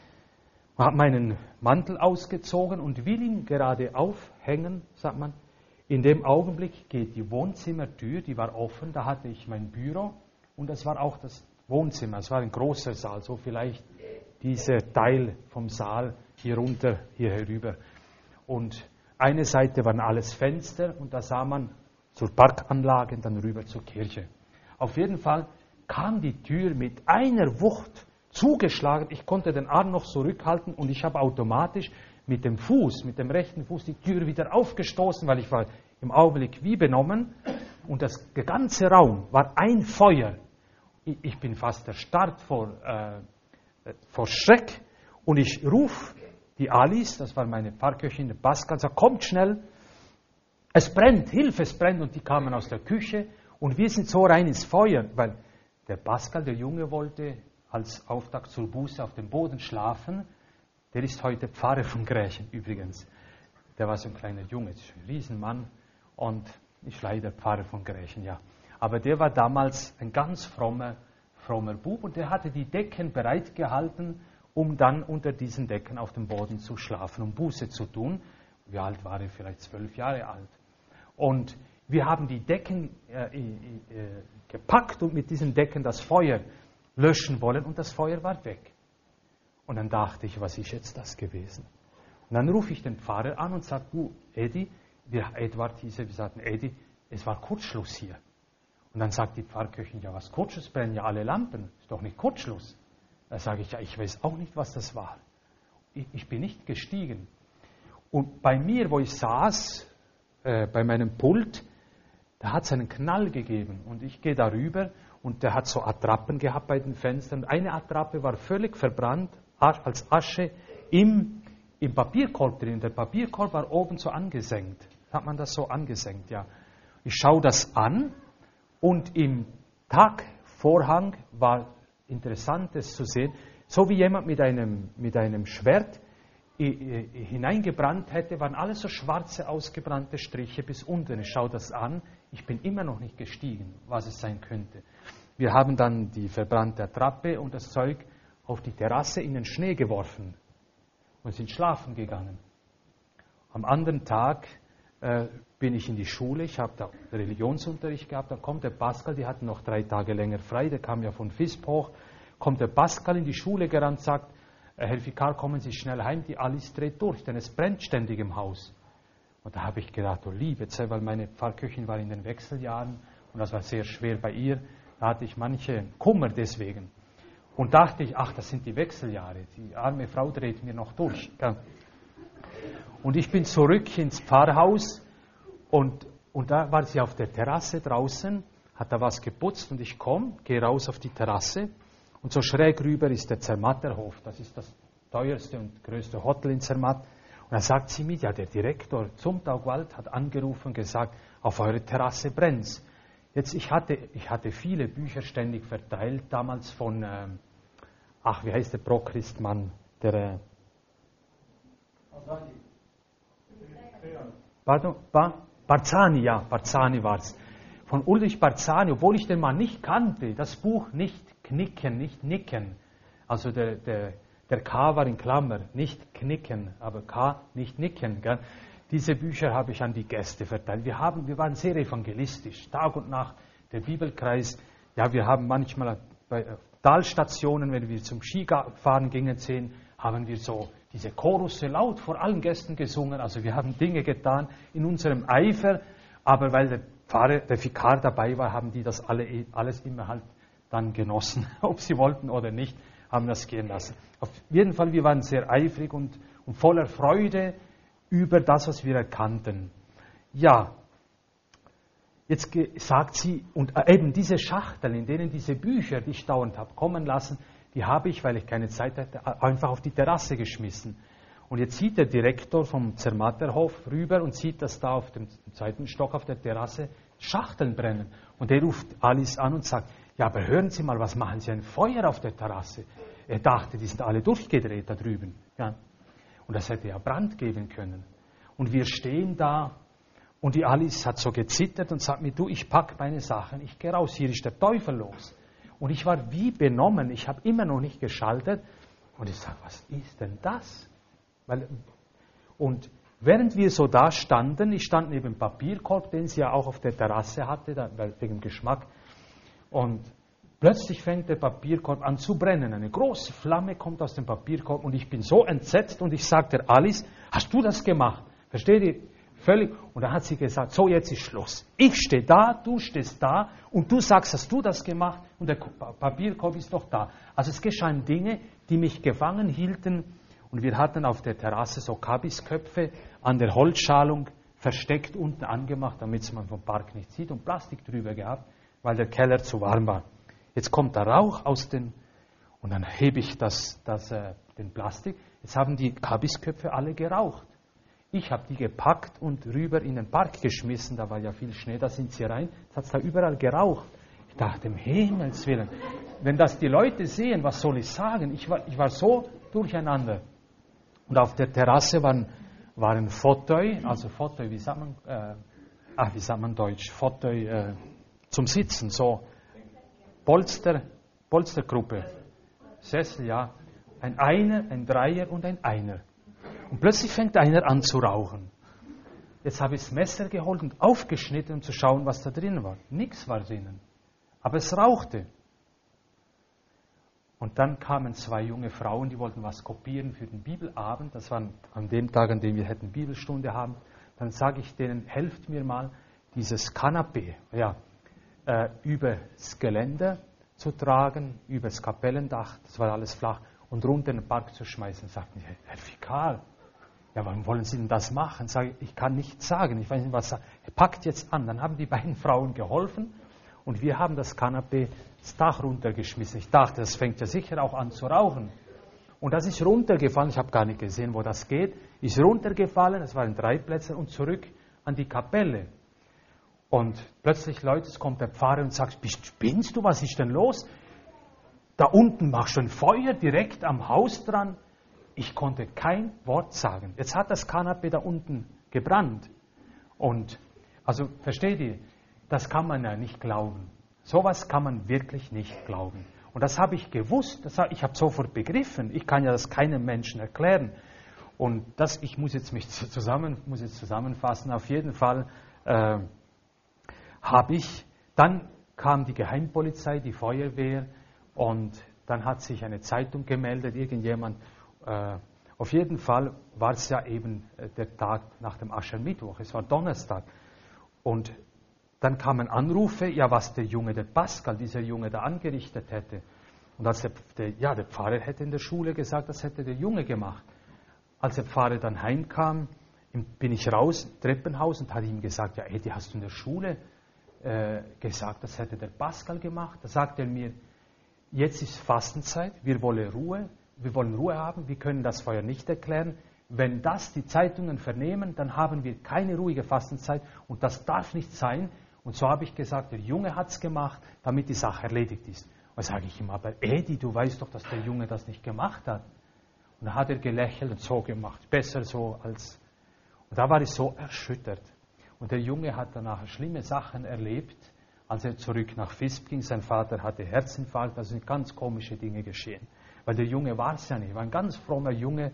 Ich habe meinen Mantel ausgezogen und will ihn gerade aufhängen, sagt man. In dem Augenblick geht die Wohnzimmertür, die war offen, da hatte ich mein Büro und das war auch das Wohnzimmer. Es war ein großer Saal, so vielleicht dieser Teil vom Saal hier runter, hier herüber. Und eine Seite waren alles Fenster und da sah man zur Parkanlage und dann rüber zur Kirche. Auf jeden Fall kam die Tür mit einer Wucht zugeschlagen. Ich konnte den Arm noch zurückhalten und ich habe automatisch mit dem Fuß, mit dem rechten Fuß die Tür wieder aufgestoßen, weil ich war im Augenblick wie benommen und das der ganze Raum war ein Feuer. Ich, ich bin fast erstarrt vor, äh, vor Schreck und ich rufe die Alice, das war meine Pfarrköchin, der Pascal, sagt, kommt schnell. Es brennt, Hilfe, es brennt. Und die kamen aus der Küche und wir sind so rein ins Feuer, weil der Pascal, der Junge, wollte als Auftakt zur Buße auf dem Boden schlafen. Der ist heute Pfarrer von Grächen übrigens. Der war so ein kleiner Junge, ein Riesenmann und ist leider Pfarrer von Grächen, ja. Aber der war damals ein ganz frommer, frommer Bub und der hatte die Decken bereitgehalten, um dann unter diesen Decken auf dem Boden zu schlafen, um Buße zu tun. Wie alt war er? Vielleicht zwölf Jahre alt. Und wir haben die Decken äh, äh, gepackt und mit diesen Decken das Feuer löschen wollen und das Feuer war weg. Und dann dachte ich, was ist jetzt das gewesen? Und dann rufe ich den Pfarrer an und sage, du, Edi, wir, Edward hieß er, wir sagten, Edi, es war Kurzschluss hier. Und dann sagt die Pfarrköchin, ja was Kurzschluss, brennen ja alle Lampen, ist doch nicht Kurzschluss. Da sage ich, ja, ich weiß auch nicht, was das war. Ich, ich bin nicht gestiegen. Und bei mir, wo ich saß, äh, bei meinem Pult, da hat es einen Knall gegeben. Und ich gehe darüber und der hat so Attrappen gehabt bei den Fenstern. Eine Attrappe war völlig verbrannt, als Asche im, im Papierkorb drin. Der Papierkorb war oben so angesenkt. Hat man das so angesenkt, ja. Ich schaue das an und im Tagvorhang war Interessantes zu sehen, so wie jemand mit einem, mit einem Schwert hineingebrannt hätte, waren alles so schwarze, ausgebrannte Striche bis unten. Ich schaue das an, ich bin immer noch nicht gestiegen, was es sein könnte. Wir haben dann die verbrannte Attrappe und das Zeug auf die Terrasse in den Schnee geworfen und sind schlafen gegangen. Am anderen Tag äh, bin ich in die Schule, ich habe da Religionsunterricht gehabt, dann kommt der Pascal, die hatten noch drei Tage länger frei, der kam ja von Visp hoch, kommt der Pascal in die Schule gerannt, sagt, Herr Vikar, kommen Sie schnell heim, die Alice dreht durch, denn es brennt ständig im Haus. Und da habe ich gedacht, oh liebe Zeit, weil meine Pfarrköchin war in den Wechseljahren und das war sehr schwer bei ihr, da hatte ich manche Kummer deswegen. Und dachte ich, ach, das sind die Wechseljahre, die arme Frau dreht mir noch durch. Und ich bin zurück ins Pfarrhaus und, und da war sie auf der Terrasse draußen, hat da was geputzt und ich komme, gehe raus auf die Terrasse. Und so schräg rüber ist der Zermatterhof. Das ist das teuerste und größte Hotel in Zermatt. Und dann sagt sie mir, ja, der Direktor Zumtaugwald hat angerufen und gesagt, auf eure Terrasse brennt's. Jetzt, ich hatte, ich hatte viele Bücher ständig verteilt, damals von, ähm, ach, wie heißt der Pro-Christmann, der, äh, Pardon? Ba? Barzani, ja, Barzani war es. Von Ulrich Barzani, obwohl ich den Mann nicht kannte, das Buch nicht knicken, nicht nicken. Also der, der, der K war in Klammer, nicht knicken, aber K nicht nicken. Gell? Diese Bücher habe ich an die Gäste verteilt. Wir, haben, wir waren sehr evangelistisch, Tag und Nacht, der Bibelkreis. Ja, wir haben manchmal bei Talstationen, wenn wir zum Skifahren gingen, sehen, haben wir so diese Chorusse laut vor allen Gästen gesungen. Also wir haben Dinge getan in unserem Eifer, aber weil der Pfarrer, der Vikar dabei war, haben die das alle, alles immer halt dann genossen, ob sie wollten oder nicht, haben das gehen lassen. Auf jeden Fall, wir waren sehr eifrig und, und voller Freude über das, was wir erkannten. Ja, jetzt sagt sie, und eben diese Schachteln, in denen diese Bücher, die ich dauernd habe kommen lassen, die habe ich, weil ich keine Zeit hatte, einfach auf die Terrasse geschmissen. Und jetzt sieht der Direktor vom Zermatterhof rüber und sieht, dass da auf dem zweiten Stock auf der Terrasse Schachteln brennen. Und er ruft Alice an und sagt, ja, aber hören Sie mal, was machen Sie, ein Feuer auf der Terrasse? Er dachte, die sind alle durchgedreht da drüben. Ja. Und das hätte ja Brand geben können. Und wir stehen da und die Alice hat so gezittert und sagt mir, du, ich pack meine Sachen, ich gehe raus, hier ist der Teufel los. Und ich war wie benommen, ich habe immer noch nicht geschaltet. Und ich sage, was ist denn das? Weil, und während wir so da standen, ich stand neben dem Papierkorb, den sie ja auch auf der Terrasse hatte, da, wegen dem Geschmack. Und plötzlich fängt der Papierkorb an zu brennen. Eine große Flamme kommt aus dem Papierkorb und ich bin so entsetzt und ich sagte der Alice, hast du das gemacht? Versteht ihr? Völlig. Und dann hat sie gesagt, so jetzt ist Schluss. Ich stehe da, du stehst da und du sagst, hast du das gemacht und der Papierkorb ist noch da. Also es geschahen Dinge, die mich gefangen hielten und wir hatten auf der Terrasse so Kabisköpfe an der Holzschalung versteckt unten angemacht, damit man vom Park nicht sieht und Plastik drüber gehabt, weil der Keller zu warm war. Jetzt kommt der Rauch aus den und dann hebe ich das, das, äh, den Plastik. Jetzt haben die Kabisköpfe alle geraucht. Ich habe die gepackt und rüber in den Park geschmissen, da war ja viel Schnee, da sind sie rein, es hat da überall geraucht. Ich dachte, um Himmels Willen, wenn das die Leute sehen, was soll ich sagen? Ich war, ich war so durcheinander. Und auf der Terrasse waren, waren Fauteuil, also Fauteuil, wie sagt man, äh, ach, wie sagt man Deutsch, Fauteuil äh, zum Sitzen, so Polster, Polstergruppe, Sessel, ja, ein Einer, ein Dreier und ein Einer. Und plötzlich fängt einer an zu rauchen. Jetzt habe ich das Messer geholt und aufgeschnitten, um zu schauen, was da drin war. Nichts war drinnen. Aber es rauchte. Und dann kamen zwei junge Frauen, die wollten was kopieren für den Bibelabend. Das war an dem Tag, an dem wir hätten Bibelstunde haben. Dann sage ich denen, helft mir mal, dieses Kanapee ja, äh, übers Geländer zu tragen, übers Kapellendach, das war alles flach, und runter in den Park zu schmeißen. Sagten die, Herr Vikar, ja, warum wollen Sie denn das machen? Sage ich, ich kann nichts sagen, ich weiß nicht, was sagen. Er packt jetzt an. Dann haben die beiden Frauen geholfen und wir haben das Kanapee das Dach runtergeschmissen. Ich dachte, das fängt ja sicher auch an zu rauchen. Und das ist runtergefallen, ich habe gar nicht gesehen, wo das geht, ist runtergefallen, es waren drei Plätze und zurück an die Kapelle. Und plötzlich, Leute, es kommt der Pfarrer und sagt, spinnst du, was ist denn los? Da unten machst du ein Feuer direkt am Haus dran. Ich konnte kein Wort sagen. Jetzt hat das Kanapee da unten gebrannt. Und, also, versteht ihr, das kann man ja nicht glauben. Sowas kann man wirklich nicht glauben. Und das habe ich gewusst, das hab, ich habe sofort begriffen. Ich kann ja das keinem Menschen erklären. Und das, ich muss jetzt mich zusammen, muss jetzt zusammenfassen. Auf jeden Fall äh, habe ich, dann kam die Geheimpolizei, die Feuerwehr, und dann hat sich eine Zeitung gemeldet, irgendjemand. Äh, auf jeden Fall war es ja eben der Tag nach dem Aschermittwoch, es war Donnerstag. Und dann kamen Anrufe, ja, was der Junge, der Pascal, dieser Junge da angerichtet hätte. Und als der, der, ja, der Pfarrer hätte in der Schule gesagt, das hätte der Junge gemacht. Als der Pfarrer dann heimkam, bin ich raus, im Treppenhaus, und hatte ihm gesagt, ja, Edi, hast du in der Schule äh, gesagt, das hätte der Pascal gemacht? Da sagt er mir, jetzt ist Fastenzeit, wir wollen Ruhe, wir wollen Ruhe haben, wir können das Feuer nicht erklären. Wenn das die Zeitungen vernehmen, dann haben wir keine ruhige Fastenzeit und das darf nicht sein. Und so habe ich gesagt, der Junge hat es gemacht, damit die Sache erledigt ist. Und sage ich ihm, aber Edi, du weißt doch, dass der Junge das nicht gemacht hat. Und da hat er gelächelt und so gemacht, besser so als... Und da war ich so erschüttert. Und der Junge hat danach schlimme Sachen erlebt, als er zurück nach Visp ging. Sein Vater hatte Herzinfarkt, also sind ganz komische Dinge geschehen. Weil der Junge war es ja nicht, war ein ganz frommer Junge.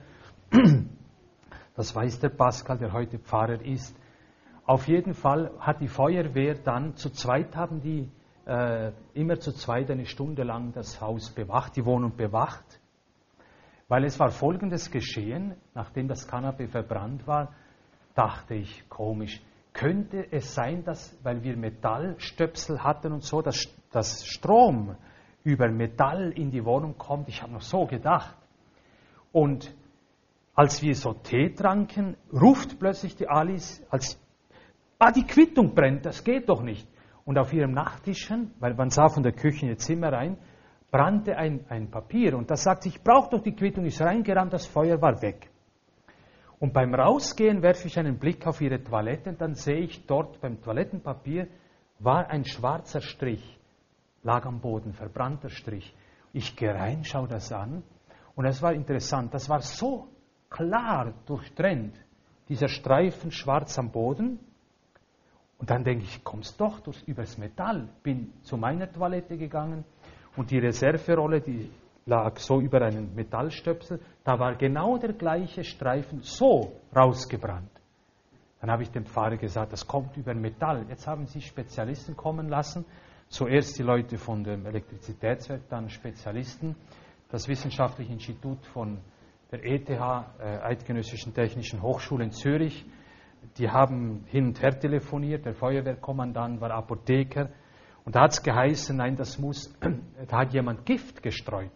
Das weiß der Pascal, der heute Pfarrer ist. Auf jeden Fall hat die Feuerwehr dann, zu zweit haben die äh, immer zu zweit eine Stunde lang das Haus bewacht, die Wohnung bewacht. Weil es war Folgendes geschehen, nachdem das Kanapee verbrannt war, dachte ich, komisch, könnte es sein, dass, weil wir Metallstöpsel hatten und so, dass, dass Strom über Metall in die Wohnung kommt? Ich habe noch so gedacht. Und als wir so Tee tranken, ruft plötzlich die Alice, als, ah, die Quittung brennt, das geht doch nicht. Und auf ihrem Nachttischchen, weil man sah von der Küche in ihr Zimmer rein, brannte ein, ein Papier. Und das sagt, ich brauche doch die Quittung, ist reingerannt, das Feuer war weg. Und beim Rausgehen werfe ich einen Blick auf ihre Toilette und dann sehe ich dort beim Toilettenpapier war ein schwarzer Strich, lag am Boden, verbrannter Strich. Ich gehe rein, schaue das an und es war interessant, das war so klar durchtrennt, dieser Streifen schwarz am Boden. Und dann denke ich, kommst doch durch, übers Metall. Bin zu meiner Toilette gegangen und die Reserverolle, die lag so über einen Metallstöpsel, da war genau der gleiche Streifen so rausgebrannt. Dann habe ich dem Pfarrer gesagt, das kommt über Metall. Jetzt haben sie Spezialisten kommen lassen, zuerst die Leute von dem Elektrizitätswerk, dann Spezialisten, das Wissenschaftliche Institut von der E T H, äh, Eidgenössischen Technischen Hochschule in Zürich, die haben hin und her telefoniert, der Feuerwehrkommandant war Apotheker und da hat es geheißen, nein, das muss, da hat jemand Gift gestreut.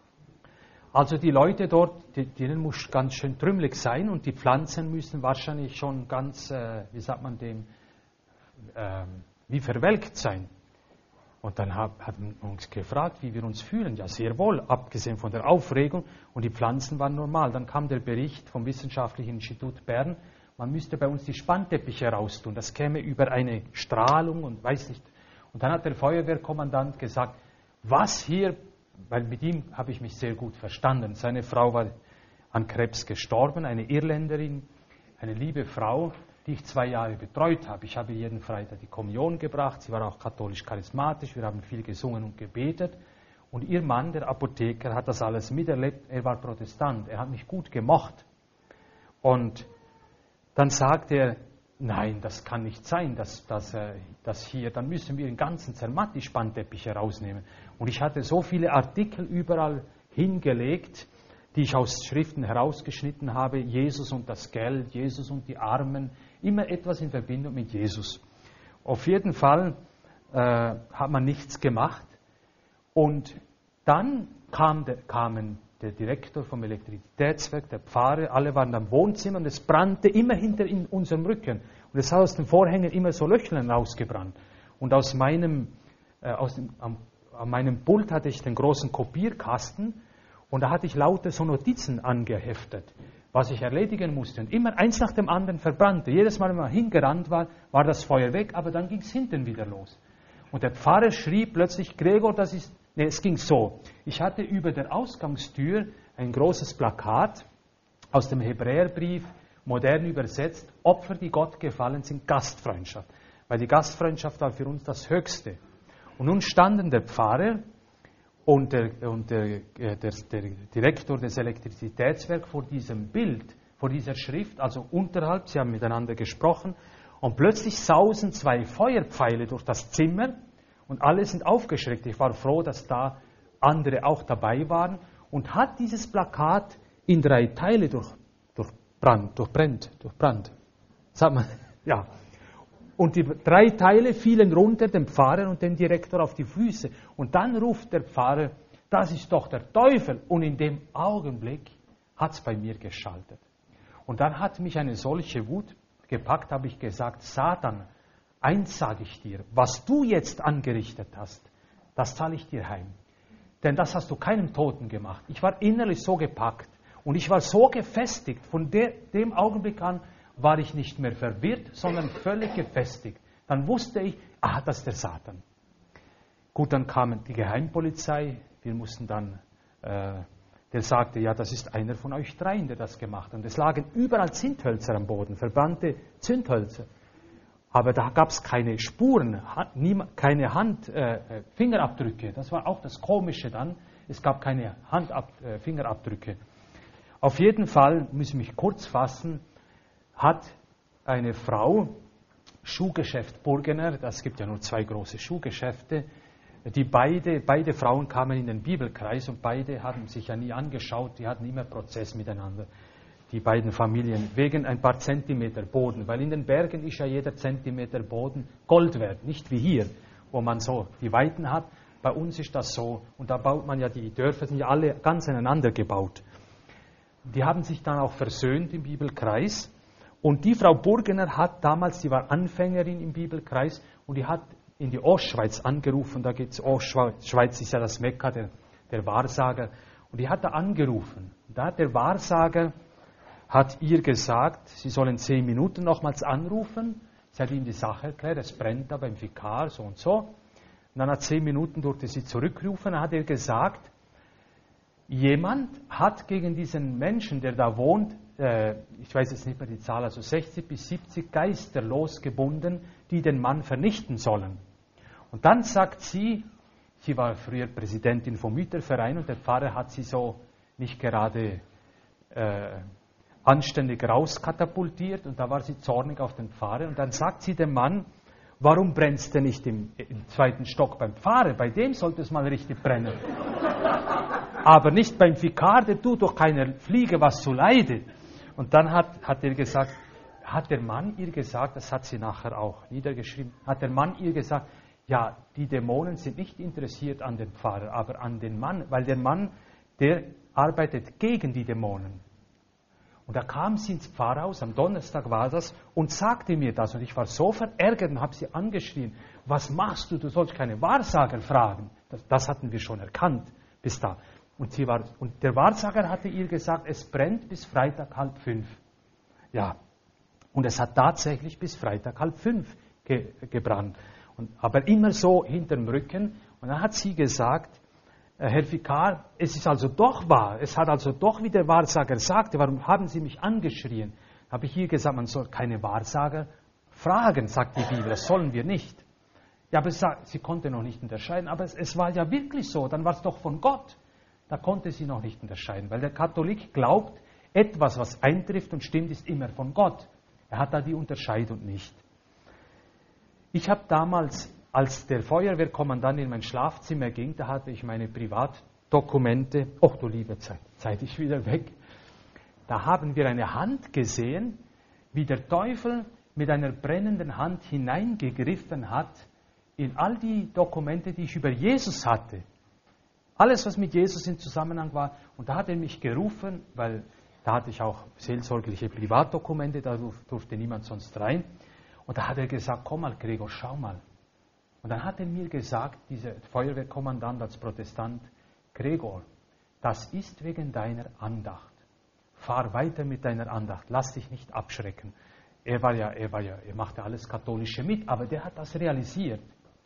Also die Leute dort, denen muss ganz schön trümmelig sein und die Pflanzen müssen wahrscheinlich schon ganz, äh, wie sagt man dem, äh, wie verwelkt sein. Und dann haben wir uns gefragt, wie wir uns fühlen. Ja, sehr wohl, abgesehen von der Aufregung. Und die Pflanzen waren normal. Dann kam der Bericht vom Wissenschaftlichen Institut Bern, man müsste bei uns die Spannteppiche heraustun. Das käme über eine Strahlung und weiß nicht. Und dann hat der Feuerwehrkommandant gesagt, was hier, weil mit ihm habe ich mich sehr gut verstanden. Seine Frau war an Krebs gestorben, eine Irländerin, eine liebe Frau, die ich zwei Jahre betreut habe. Ich habe jeden Freitag die Kommunion gebracht, sie war auch katholisch-charismatisch, wir haben viel gesungen und gebetet. Und ihr Mann, der Apotheker, hat das alles miterlebt, er war Protestant, er hat mich gut gemocht. Und dann sagte er, nein, das kann nicht sein, dass, dass, dass hier, dann müssen wir den ganzen Zermatt die Spannteppiche rausnehmen. Und ich hatte so viele Artikel überall hingelegt, die ich aus Schriften herausgeschnitten habe, Jesus und das Geld, Jesus und die Armen, immer etwas in Verbindung mit Jesus. Auf jeden Fall äh, hat man nichts gemacht. Und dann kam der, kamen der Direktor vom Elektrizitätswerk, der Pfarrer, alle waren am Wohnzimmer und es brannte immer hinter in unserem Rücken. Und es hat aus den Vorhängen immer so Löchlein rausgebrannt. Und aus meinem, äh, aus dem, am, an meinem Pult hatte ich den großen Kopierkasten und da hatte ich lauter so Notizen angeheftet, was ich erledigen musste. Und immer eins nach dem anderen verbrannte. Jedes Mal, wenn man hingerannt war, war das Feuer weg, aber dann ging es hinten wieder los. Und der Pfarrer schrie plötzlich, Gregor, das ist... Nee, es ging so. Ich hatte über der Ausgangstür ein großes Plakat aus dem Hebräerbrief, modern übersetzt, Opfer, die Gott gefallen sind, Gastfreundschaft. Weil die Gastfreundschaft war für uns das Höchste. Und nun standen der Pfarrer und der, und der, der, der Direktor des Elektrizitätswerks vor diesem Bild, vor dieser Schrift, also unterhalb, sie haben miteinander gesprochen, und plötzlich sausen zwei Feuerpfeile durch das Zimmer, und alle sind aufgeschreckt. Ich war froh, dass da andere auch dabei waren. Und hat dieses Plakat in drei Teile durch, durchbrannt, durchbrennt, durchbrannt. Sagt man, ja. Und die drei Teile fielen runter dem Pfarrer und dem Direktor auf die Füße. Und dann ruft der Pfarrer, das ist doch der Teufel. Und in dem Augenblick hat es bei mir geschaltet. Und dann hat mich eine solche Wut gepackt, habe ich gesagt, Satan, eins sage ich dir, was du jetzt angerichtet hast, das zahle ich dir heim. Denn das hast du keinem Toten gemacht. Ich war innerlich so gepackt und ich war so gefestigt. Von de, dem Augenblick an war ich nicht mehr verwirrt, sondern völlig gefestigt. Dann wusste ich, ah, das ist der Satan. Gut, dann kam die Geheimpolizei. Wir mussten dann äh, der sagte, ja, das ist einer von euch dreien, der das gemacht hat. Und es lagen überall Zündhölzer am Boden, verbrannte Zündhölzer. Aber da gab es keine Spuren, keine Hand, äh, Fingerabdrücke. Das war auch das Komische dann. Es gab keine Handab äh, Fingerabdrücke. Auf jeden Fall, muss ich mich kurz fassen, hat eine Frau, Schuhgeschäft Burgener, das gibt ja nur zwei große Schuhgeschäfte, die beide, beide Frauen kamen in den Bibelkreis und beide haben sich ja nie angeschaut, die hatten immer Prozess miteinander, die beiden Familien, wegen ein paar Zentimeter Boden, weil in den Bergen ist ja jeder Zentimeter Boden Gold wert, nicht wie hier, wo man so die Weiten hat. Bei uns ist das so, und da baut man ja, die Dörfer sind ja alle ganz ineinander gebaut. Die haben sich dann auch versöhnt im Bibelkreis. Und die Frau Burgener hat damals, sie war Anfängerin im Bibelkreis, und die hat in die Ostschweiz angerufen, da geht's, Ostschweiz ist ja das Mekka der, der Wahrsager, und die hat da angerufen. Da hat der Wahrsager, hat ihr gesagt, sie sollen zehn Minuten nochmals anrufen. Sie hat ihm die Sache erklärt, es brennt da beim Vikar, so und so. Und dann nach zehn Minuten durfte sie zurückrufen, dann hat er gesagt, jemand hat gegen diesen Menschen, der da wohnt, äh, ich weiß jetzt nicht mehr die Zahl, also sechzig bis siebzig Geister losgebunden, die den Mann vernichten sollen. Und dann sagt sie, sie war früher Präsidentin vom Mütterverein und der Pfarrer hat sie so nicht gerade äh, anständig rauskatapultiert und da war sie zornig auf den Pfarrer und dann sagt sie dem Mann, warum brennst du nicht im, im zweiten Stock beim Pfarrer? Bei dem sollte es mal richtig brennen. Aber nicht beim Vikar, der tut doch keiner Fliege was zu leide. Und dann hat, hat er gesagt, hat der Mann ihr gesagt, das hat sie nachher auch niedergeschrieben, hat der Mann ihr gesagt, ja, die Dämonen sind nicht interessiert an den Pfarrer, aber an den Mann, weil der Mann, der arbeitet gegen die Dämonen. Und da kam sie ins Pfarrhaus, am Donnerstag war das, und sagte mir das. Und ich war so verärgert und habe sie angeschrien, was machst du, du sollst keine Wahrsager fragen. Das, das hatten wir schon erkannt bis da. Und, sie war, und der Wahrsager hatte ihr gesagt, es brennt bis Freitag halb fünf. Ja, und es hat tatsächlich bis Freitag halb fünf ge, gebrannt. Und, aber immer so hinterm Rücken. Und dann hat sie gesagt, Herr Vikar, es ist also doch wahr, es hat also doch, wie der Wahrsager sagte, warum haben Sie mich angeschrien? Habe ich ihr gesagt, man soll keine Wahrsager fragen, sagt die Bibel, das sollen wir nicht. Ja, aber sie konnte noch nicht unterscheiden, aber es, es war ja wirklich so, dann war es doch von Gott. Da konnte sie noch nicht unterscheiden, weil der Katholik glaubt, etwas, was eintrifft und stimmt, ist immer von Gott. Er hat da die Unterscheidung nicht. Ich habe damals, als der Feuerwehrkommandant in mein Schlafzimmer ging, da hatte ich meine Privatdokumente, ach du liebe Zeit, Zeit ist wieder weg, da haben wir eine Hand gesehen, wie der Teufel mit einer brennenden Hand hineingegriffen hat in all die Dokumente, die ich über Jesus hatte. Alles, was mit Jesus in Zusammenhang war. Und da hat er mich gerufen, weil da hatte ich auch seelsorgliche Privatdokumente, da durfte niemand sonst rein. Und da hat er gesagt, komm mal Gregor, schau mal. Und dann hat er mir gesagt, dieser Feuerwehrkommandant als Protestant, Gregor, das ist wegen deiner Andacht. Fahr weiter mit deiner Andacht, lass dich nicht abschrecken. Er war ja, er war ja, er machte alles Katholische mit, aber der hat das realisiert.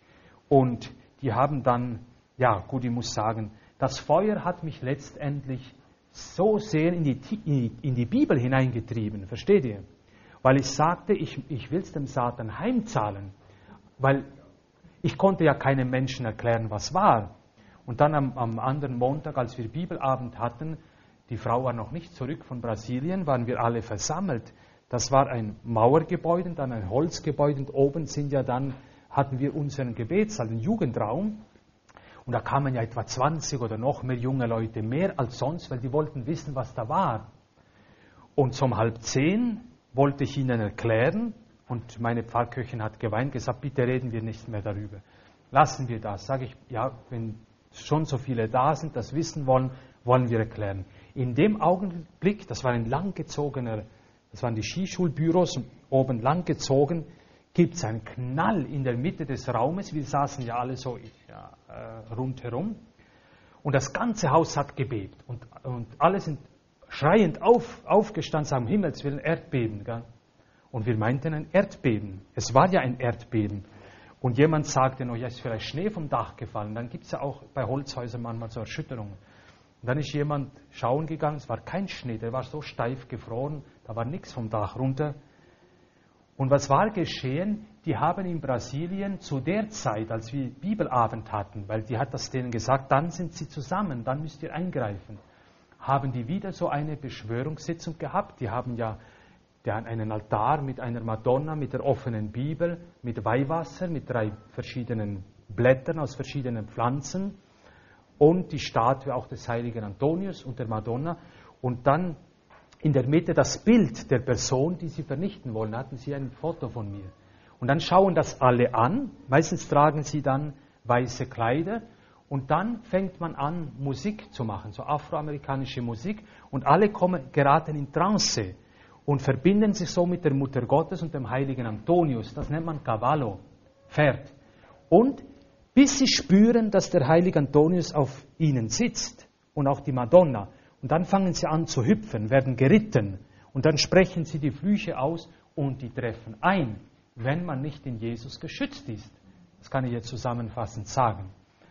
Und die haben dann, ja gut, ich muss sagen, das Feuer hat mich letztendlich so sehr in die, in die Bibel hineingetrieben, versteht ihr? Weil ich sagte, ich, ich will es dem Satan heimzahlen, weil ich konnte ja keinem Menschen erklären, was war. Und dann am, am anderen Montag, als wir Bibelabend hatten, die Frau war noch nicht zurück von Brasilien, waren wir alle versammelt. Das war ein Mauergebäude, dann ein Holzgebäude und oben sind ja dann, hatten wir unseren Gebetssaal, den Jugendraum. Und da kamen ja etwa zwanzig oder noch mehr junge Leute, mehr als sonst, weil die wollten wissen, was da war. Und um halb zehn wollte ich ihnen erklären, und meine Pfarrköchin hat geweint, gesagt, bitte reden wir nicht mehr darüber. Lassen wir das. Sage ich, ja, wenn schon so viele da sind, das wissen wollen, wollen wir erklären. In dem Augenblick, das war ein langgezogener, das waren die Skischulbüros, oben langgezogen, gibt es einen Knall in der Mitte des Raumes. Wir saßen ja alle so ja, äh, rundherum. Und das ganze Haus hat gebebt. Und, und alle sind schreiend auf, aufgestanden, sagen, Himmels Willen, Erdbeben. Gell? Und wir meinten ein Erdbeben. Es war ja ein Erdbeben. Und jemand sagte noch, ja, ist vielleicht Schnee vom Dach gefallen. Dann gibt es ja auch bei Holzhäusern manchmal so Erschütterungen. Und dann ist jemand schauen gegangen, es war kein Schnee, der war so steif gefroren, da war nichts vom Dach runter. Und was war geschehen? Die haben in Brasilien zu der Zeit, als wir Bibelabend hatten, weil die hat das denen gesagt, dann sind sie zusammen, dann müsst ihr eingreifen, haben die wieder so eine Beschwörungssitzung gehabt. Die haben ja einen Altar mit einer Madonna, mit der offenen Bibel, mit Weihwasser, mit drei verschiedenen Blättern aus verschiedenen Pflanzen und die Statue auch des heiligen Antonius und der Madonna. Und dann in der Mitte das Bild der Person, die sie vernichten wollen, hatten sie ein Foto von mir. Und dann schauen das alle an, meistens tragen sie dann weiße Kleider und dann fängt man an, Musik zu machen, so afroamerikanische Musik und alle kommen, geraten in Trance und verbinden sich so mit der Mutter Gottes und dem heiligen Antonius. Das nennt man Cavallo, Pferd. Und bis sie spüren, dass der heilige Antonius auf ihnen sitzt und auch die Madonna. Und dann fangen sie an zu hüpfen, werden geritten und dann sprechen sie die Flüche aus und die treffen ein, wenn man nicht in Jesus geschützt ist. Das kann ich jetzt zusammenfassend sagen.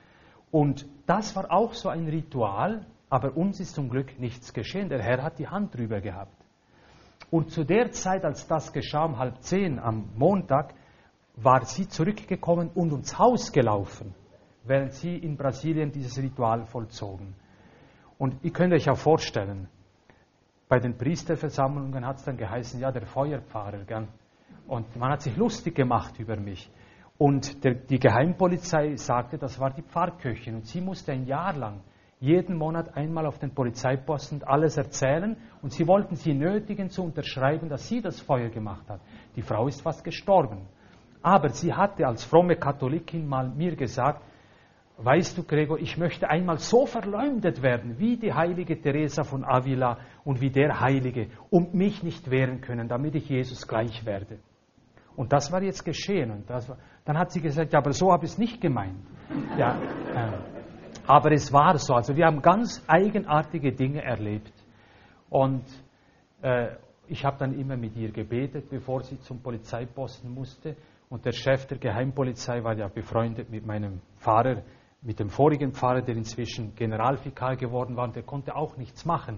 Und das war auch so ein Ritual, aber uns ist zum Glück nichts geschehen. Der Herr hat die Hand drüber gehabt. Und zu der Zeit, als das geschah, um halb zehn am Montag, war sie zurückgekommen und ins Haus gelaufen, während sie in Brasilien dieses Ritual vollzogen. Und ihr könnt euch auch vorstellen, bei den Priesterversammlungen hat es dann geheißen, ja, der Feuerpfarrer, gell? Und man hat sich lustig gemacht über mich. Und der, die Geheimpolizei sagte, das war die Pfarrköchin. Und sie musste ein Jahr lang jeden Monat einmal auf den Polizeiposten alles erzählen. Und sie wollten sie nötigen zu unterschreiben, dass sie das Feuer gemacht hat. Die Frau ist fast gestorben. Aber sie hatte als fromme Katholikin mal mir gesagt, weißt du, Gregor, ich möchte einmal so verleumdet werden, wie die heilige Teresa von Avila und wie der Heilige und mich nicht wehren können, damit ich Jesus gleich werde. Und das war jetzt geschehen. Und das war, dann hat sie gesagt, ja, aber so habe ich es nicht gemeint. Ja, äh, aber es war so. Also wir haben ganz eigenartige Dinge erlebt. Und äh, ich habe dann immer mit ihr gebetet, bevor sie zum Polizeiposten musste. Und der Chef der Geheimpolizei war ja befreundet mit meinem Pfarrer, mit dem vorigen Pfarrer, der inzwischen Generalvikar geworden war. Und der konnte auch nichts machen.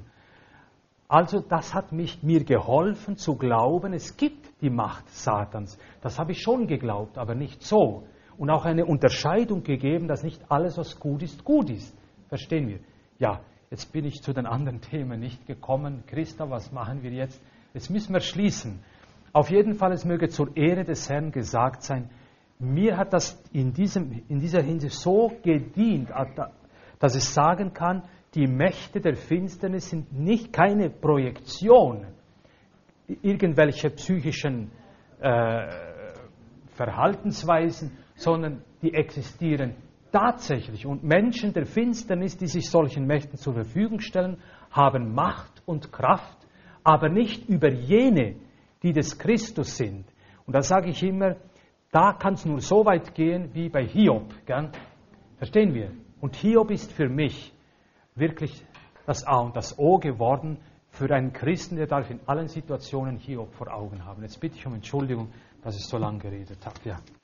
Also das hat mich, mir geholfen zu glauben, es gibt die Macht Satans. Das habe ich schon geglaubt, aber nicht so. Und auch eine Unterscheidung gegeben, dass nicht alles, was gut ist, gut ist. Verstehen wir? Ja, jetzt bin ich zu den anderen Themen nicht gekommen. Christa, was machen wir jetzt? Jetzt müssen wir schließen. Auf jeden Fall, es möge zur Ehre des Herrn gesagt sein, mir hat das in, diesem, in dieser Hinsicht so gedient, dass ich sagen kann, die Mächte der Finsternis sind nicht keine Projektion irgendwelcher psychischen äh, Verhaltensweisen, sondern die existieren tatsächlich. Und Menschen der Finsternis, die sich solchen Mächten zur Verfügung stellen, haben Macht und Kraft, aber nicht über jene, die des Christus sind. Und da sage ich immer, da kann es nur so weit gehen wie bei Hiob. Gell? Verstehen wir? Und Hiob ist für mich wirklich das A und das O geworden für einen Christen, der darf in allen Situationen Hiob vor Augen haben. Jetzt bitte ich um Entschuldigung, dass ich so lange geredet habe. Ja.